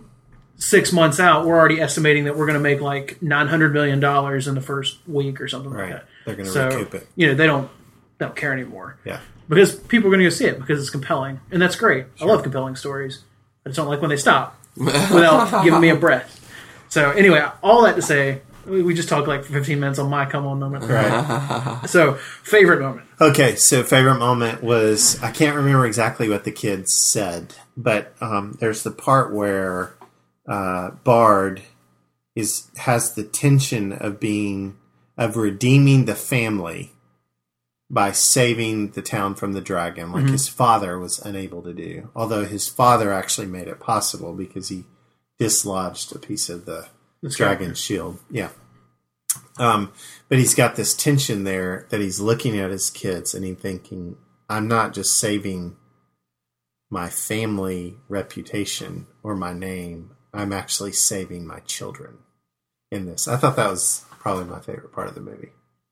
6 months out, we're already estimating that we're going to make like $900 million in the first week or something like that. They're going to recoup it. You know, they don't care anymore. Yeah. Because people are going to go see it because it's compelling, and that's great. I love compelling stories. I just don't like when they stop without giving me a breath. So anyway, all that to say, we just talked like for 15 minutes on my come on moment. Right. So, favorite moment. Okay, so favorite moment was, I can't remember exactly what the kids said, but there's the part where Bard has the tension of redeeming the family by saving the town from the dragon, like his father was unable to do. Although his father actually made it possible because he dislodged a piece of the dragon's shield. Yeah. But he's got this tension there that he's looking at his kids and he's thinking, I'm not just saving my family reputation or my name. I'm actually saving my children in this. I thought that was probably my favorite part of the movie.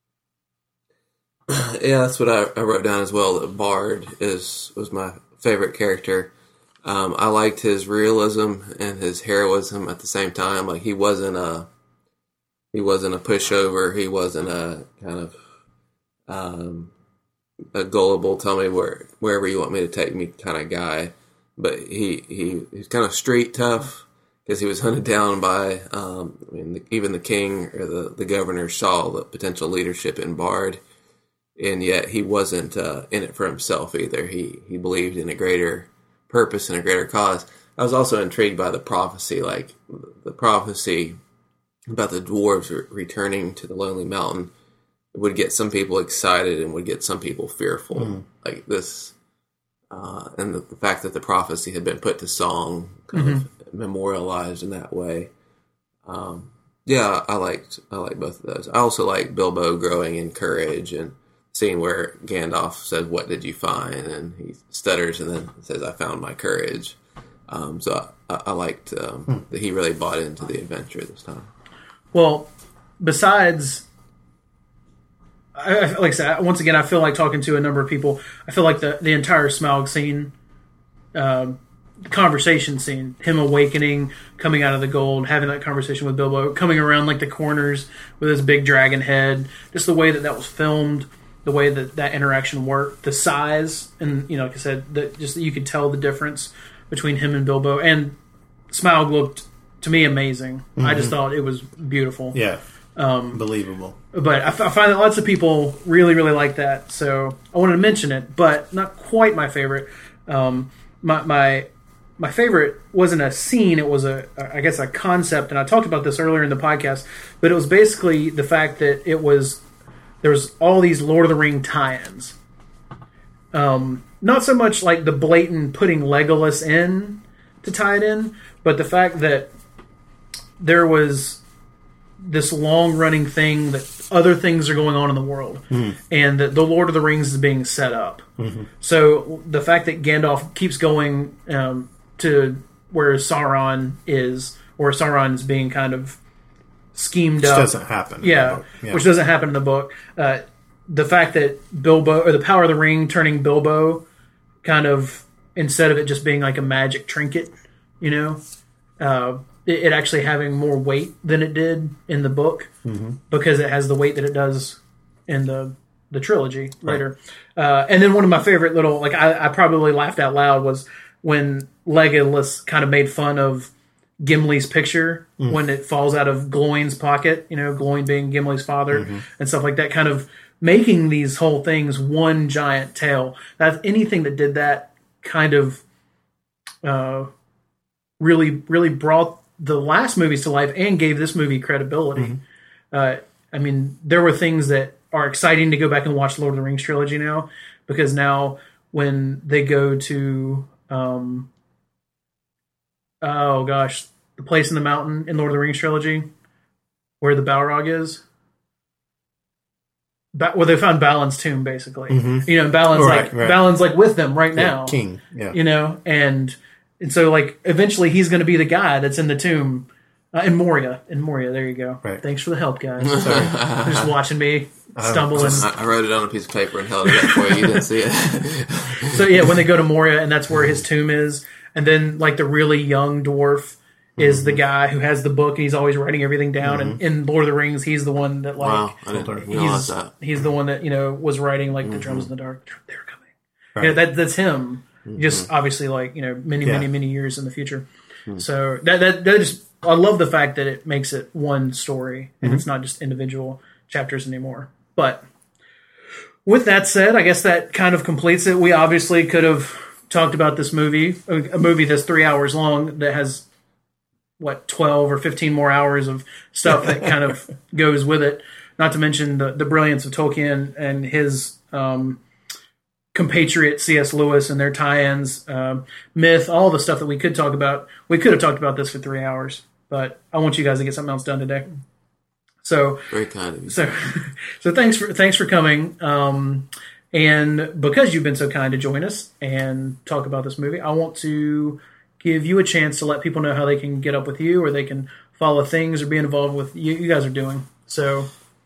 Yeah, that's what I wrote down as well. That Bard was my favorite character. I liked his realism and his heroism at the same time. Like, he wasn't a pushover. He wasn't a kind of a gullible, tell me wherever you want me to take me kind of guy. But he's kind of street tough because he was hunted down by even the king or the governor saw the potential leadership in Bard. And yet he wasn't in it for himself either. He believed in a greater purpose and a greater cause. I was also intrigued by the prophecy, like the prophecy about the dwarves returning to the Lonely Mountain would get some people excited and would get some people fearful. Like this, and the fact that the prophecy had been put to song, kind of memorialized in that way. Yeah, I liked both of those. I also like Bilbo growing in courage and seeing where Gandalf said, "What did you find?" and he stutters and then says, "I found my courage." So I liked that he really bought into the adventure this time. Well, besides, like I said, once again, I feel like talking to a number of people. I feel like the entire Smaug scene, conversation scene, him awakening, coming out of the gold, having that conversation with Bilbo, coming around like the corners with his big dragon head, just the way that was filmed, the way that interaction worked, the size, and like I said, just that you could tell the difference between him and Bilbo. And Smaug looked, to me, amazing. Mm-hmm. I just thought it was beautiful. Yeah, believable. But I find that lots of people really, really like that, so I wanted to mention it, but not quite my favorite. My favorite wasn't a scene; it was I guess a concept, and I talked about this earlier in the podcast. But it was basically the fact that there was all these Lord of the Ring tie-ins. Not so much like the blatant putting Legolas in to tie it in, but the fact that there was this long-running thing that other things are going on in the world, and that the Lord of the Rings is being set up. Mm-hmm. So the fact that Gandalf keeps going to where Sauron is, or Sauron is being kind of schemed up. Which doesn't happen. Yeah, which doesn't happen in the book. The fact that Bilbo, or the power of the ring turning Bilbo, kind of, instead of it just being like a magic trinket, it actually having more weight than it did in the book, because it has the weight that it does in the trilogy later. Right. And then one of my favorite little, I probably laughed out loud, was when Legolas kind of made fun of Gimli's picture when it falls out of Gloin's pocket, Gloin being Gimli's father, and stuff like that, kind of making these whole things one giant tale. That's anything that did that kind of really, really brought the last movies to life and gave this movie credibility. I mean, there were things that are exciting to go back and watch Lord of the Rings trilogy now, because now when they go to the place in the mountain in Lord of the Rings trilogy where the Balrog is, where they found Balin's tomb, basically. And Balin's Balin's with them right now, king. Yeah, and so eventually he's going to be the guy that's in the tomb in Moria. There you go. Right. Thanks for the help, guys. Sorry, you're just watching me stumble. I wrote it on a piece of paper and held it up for you. You didn't see it. So yeah, when they go to Moria, and that's where his tomb is, and then the really young dwarf is the guy who has the book, and he's always writing everything down. And in Lord of the Rings, he's the one that wow, I didn't realize that. He's the one that was writing the drums in the dark. They're coming. Right. That's him. Just obviously many years in the future. So that just, I love the fact that it makes it one story and it's not just individual chapters anymore. But with that said, I guess that kind of completes it. We obviously could have talked about this movie, a movie that's 3 hours long that has 12 or 15 more hours of stuff that kind of goes with it. Not to mention the brilliance of Tolkien and his compatriot C.S. Lewis and their tie-ins, myth, all the stuff that we could talk about. We could have talked about this for 3 hours, but I want you guys to get something else done today. So very kind of you. So thanks for coming. And because you've been so kind to join us and talk about this movie, I want to give you a chance to let people know how they can get up with you, or they can follow things or be involved with you guys are doing. So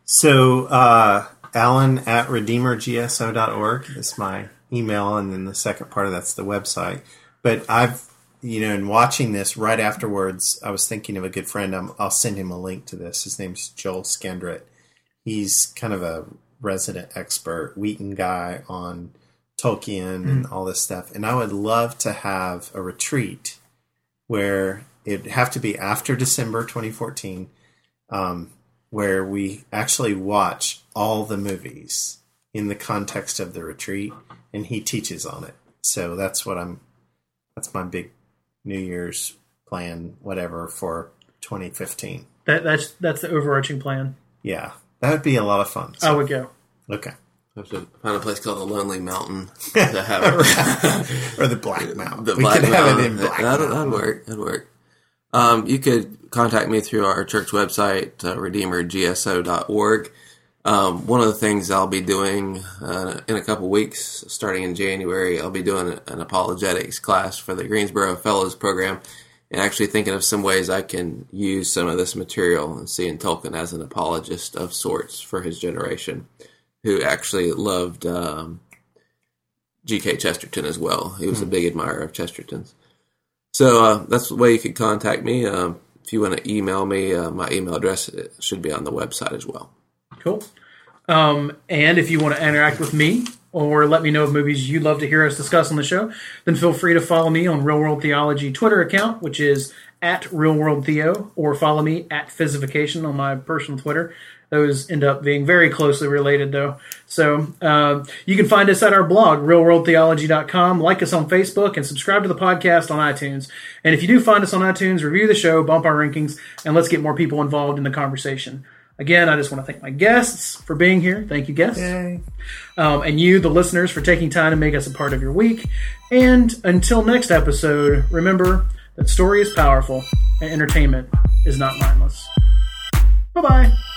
Alan at redeemergso.org is my email, and then the second part of that's the website. But I've, in watching this right afterwards, I was thinking of a good friend. I'll send him a link to this. His name's Joel Skendrit. He's kind of a resident expert, Wheaton guy on Tolkien and all this stuff. And I would love to have a retreat where it'd have to be after December 2014, where we actually watch all the movies in the context of the retreat, and he teaches on it. So that's my big New Year's plan, whatever, for 2015. That's the overarching plan. Yeah, that would be a lot of fun. So. I would go. Okay. I have to find a place called the Lonely Mountain to have it. Or the Black Mountain. We could have it in Black Mountain. That'd work. You could contact me through our church website, redeemergso.org. One of the things I'll be doing in a couple weeks, starting in January, I'll be doing an apologetics class for the Greensboro Fellows Program, and actually thinking of some ways I can use some of this material and seeing Tolkien as an apologist of sorts for his generation, who actually loved G.K. Chesterton as well. He was a big admirer of Chesterton's. So that's the way you could contact me. If you want to email me, my email address should be on the website as well. Cool. And if you want to interact with me or let me know of movies you'd love to hear us discuss on the show, then feel free to follow me on Real World Theology Twitter account, which is @RealWorldTheo, or follow me @Physification on my personal Twitter. Those end up being very closely related, though. So you can find us at our blog, realworldtheology.com. Like us on Facebook and subscribe to the podcast on iTunes. And if you do find us on iTunes, review the show, bump our rankings, and let's get more people involved in the conversation. Again, I just want to thank my guests for being here. Thank you, guests. Yay. And you, the listeners, for taking time to make us a part of your week. And until next episode, remember that story is powerful and entertainment is not mindless. Bye-bye.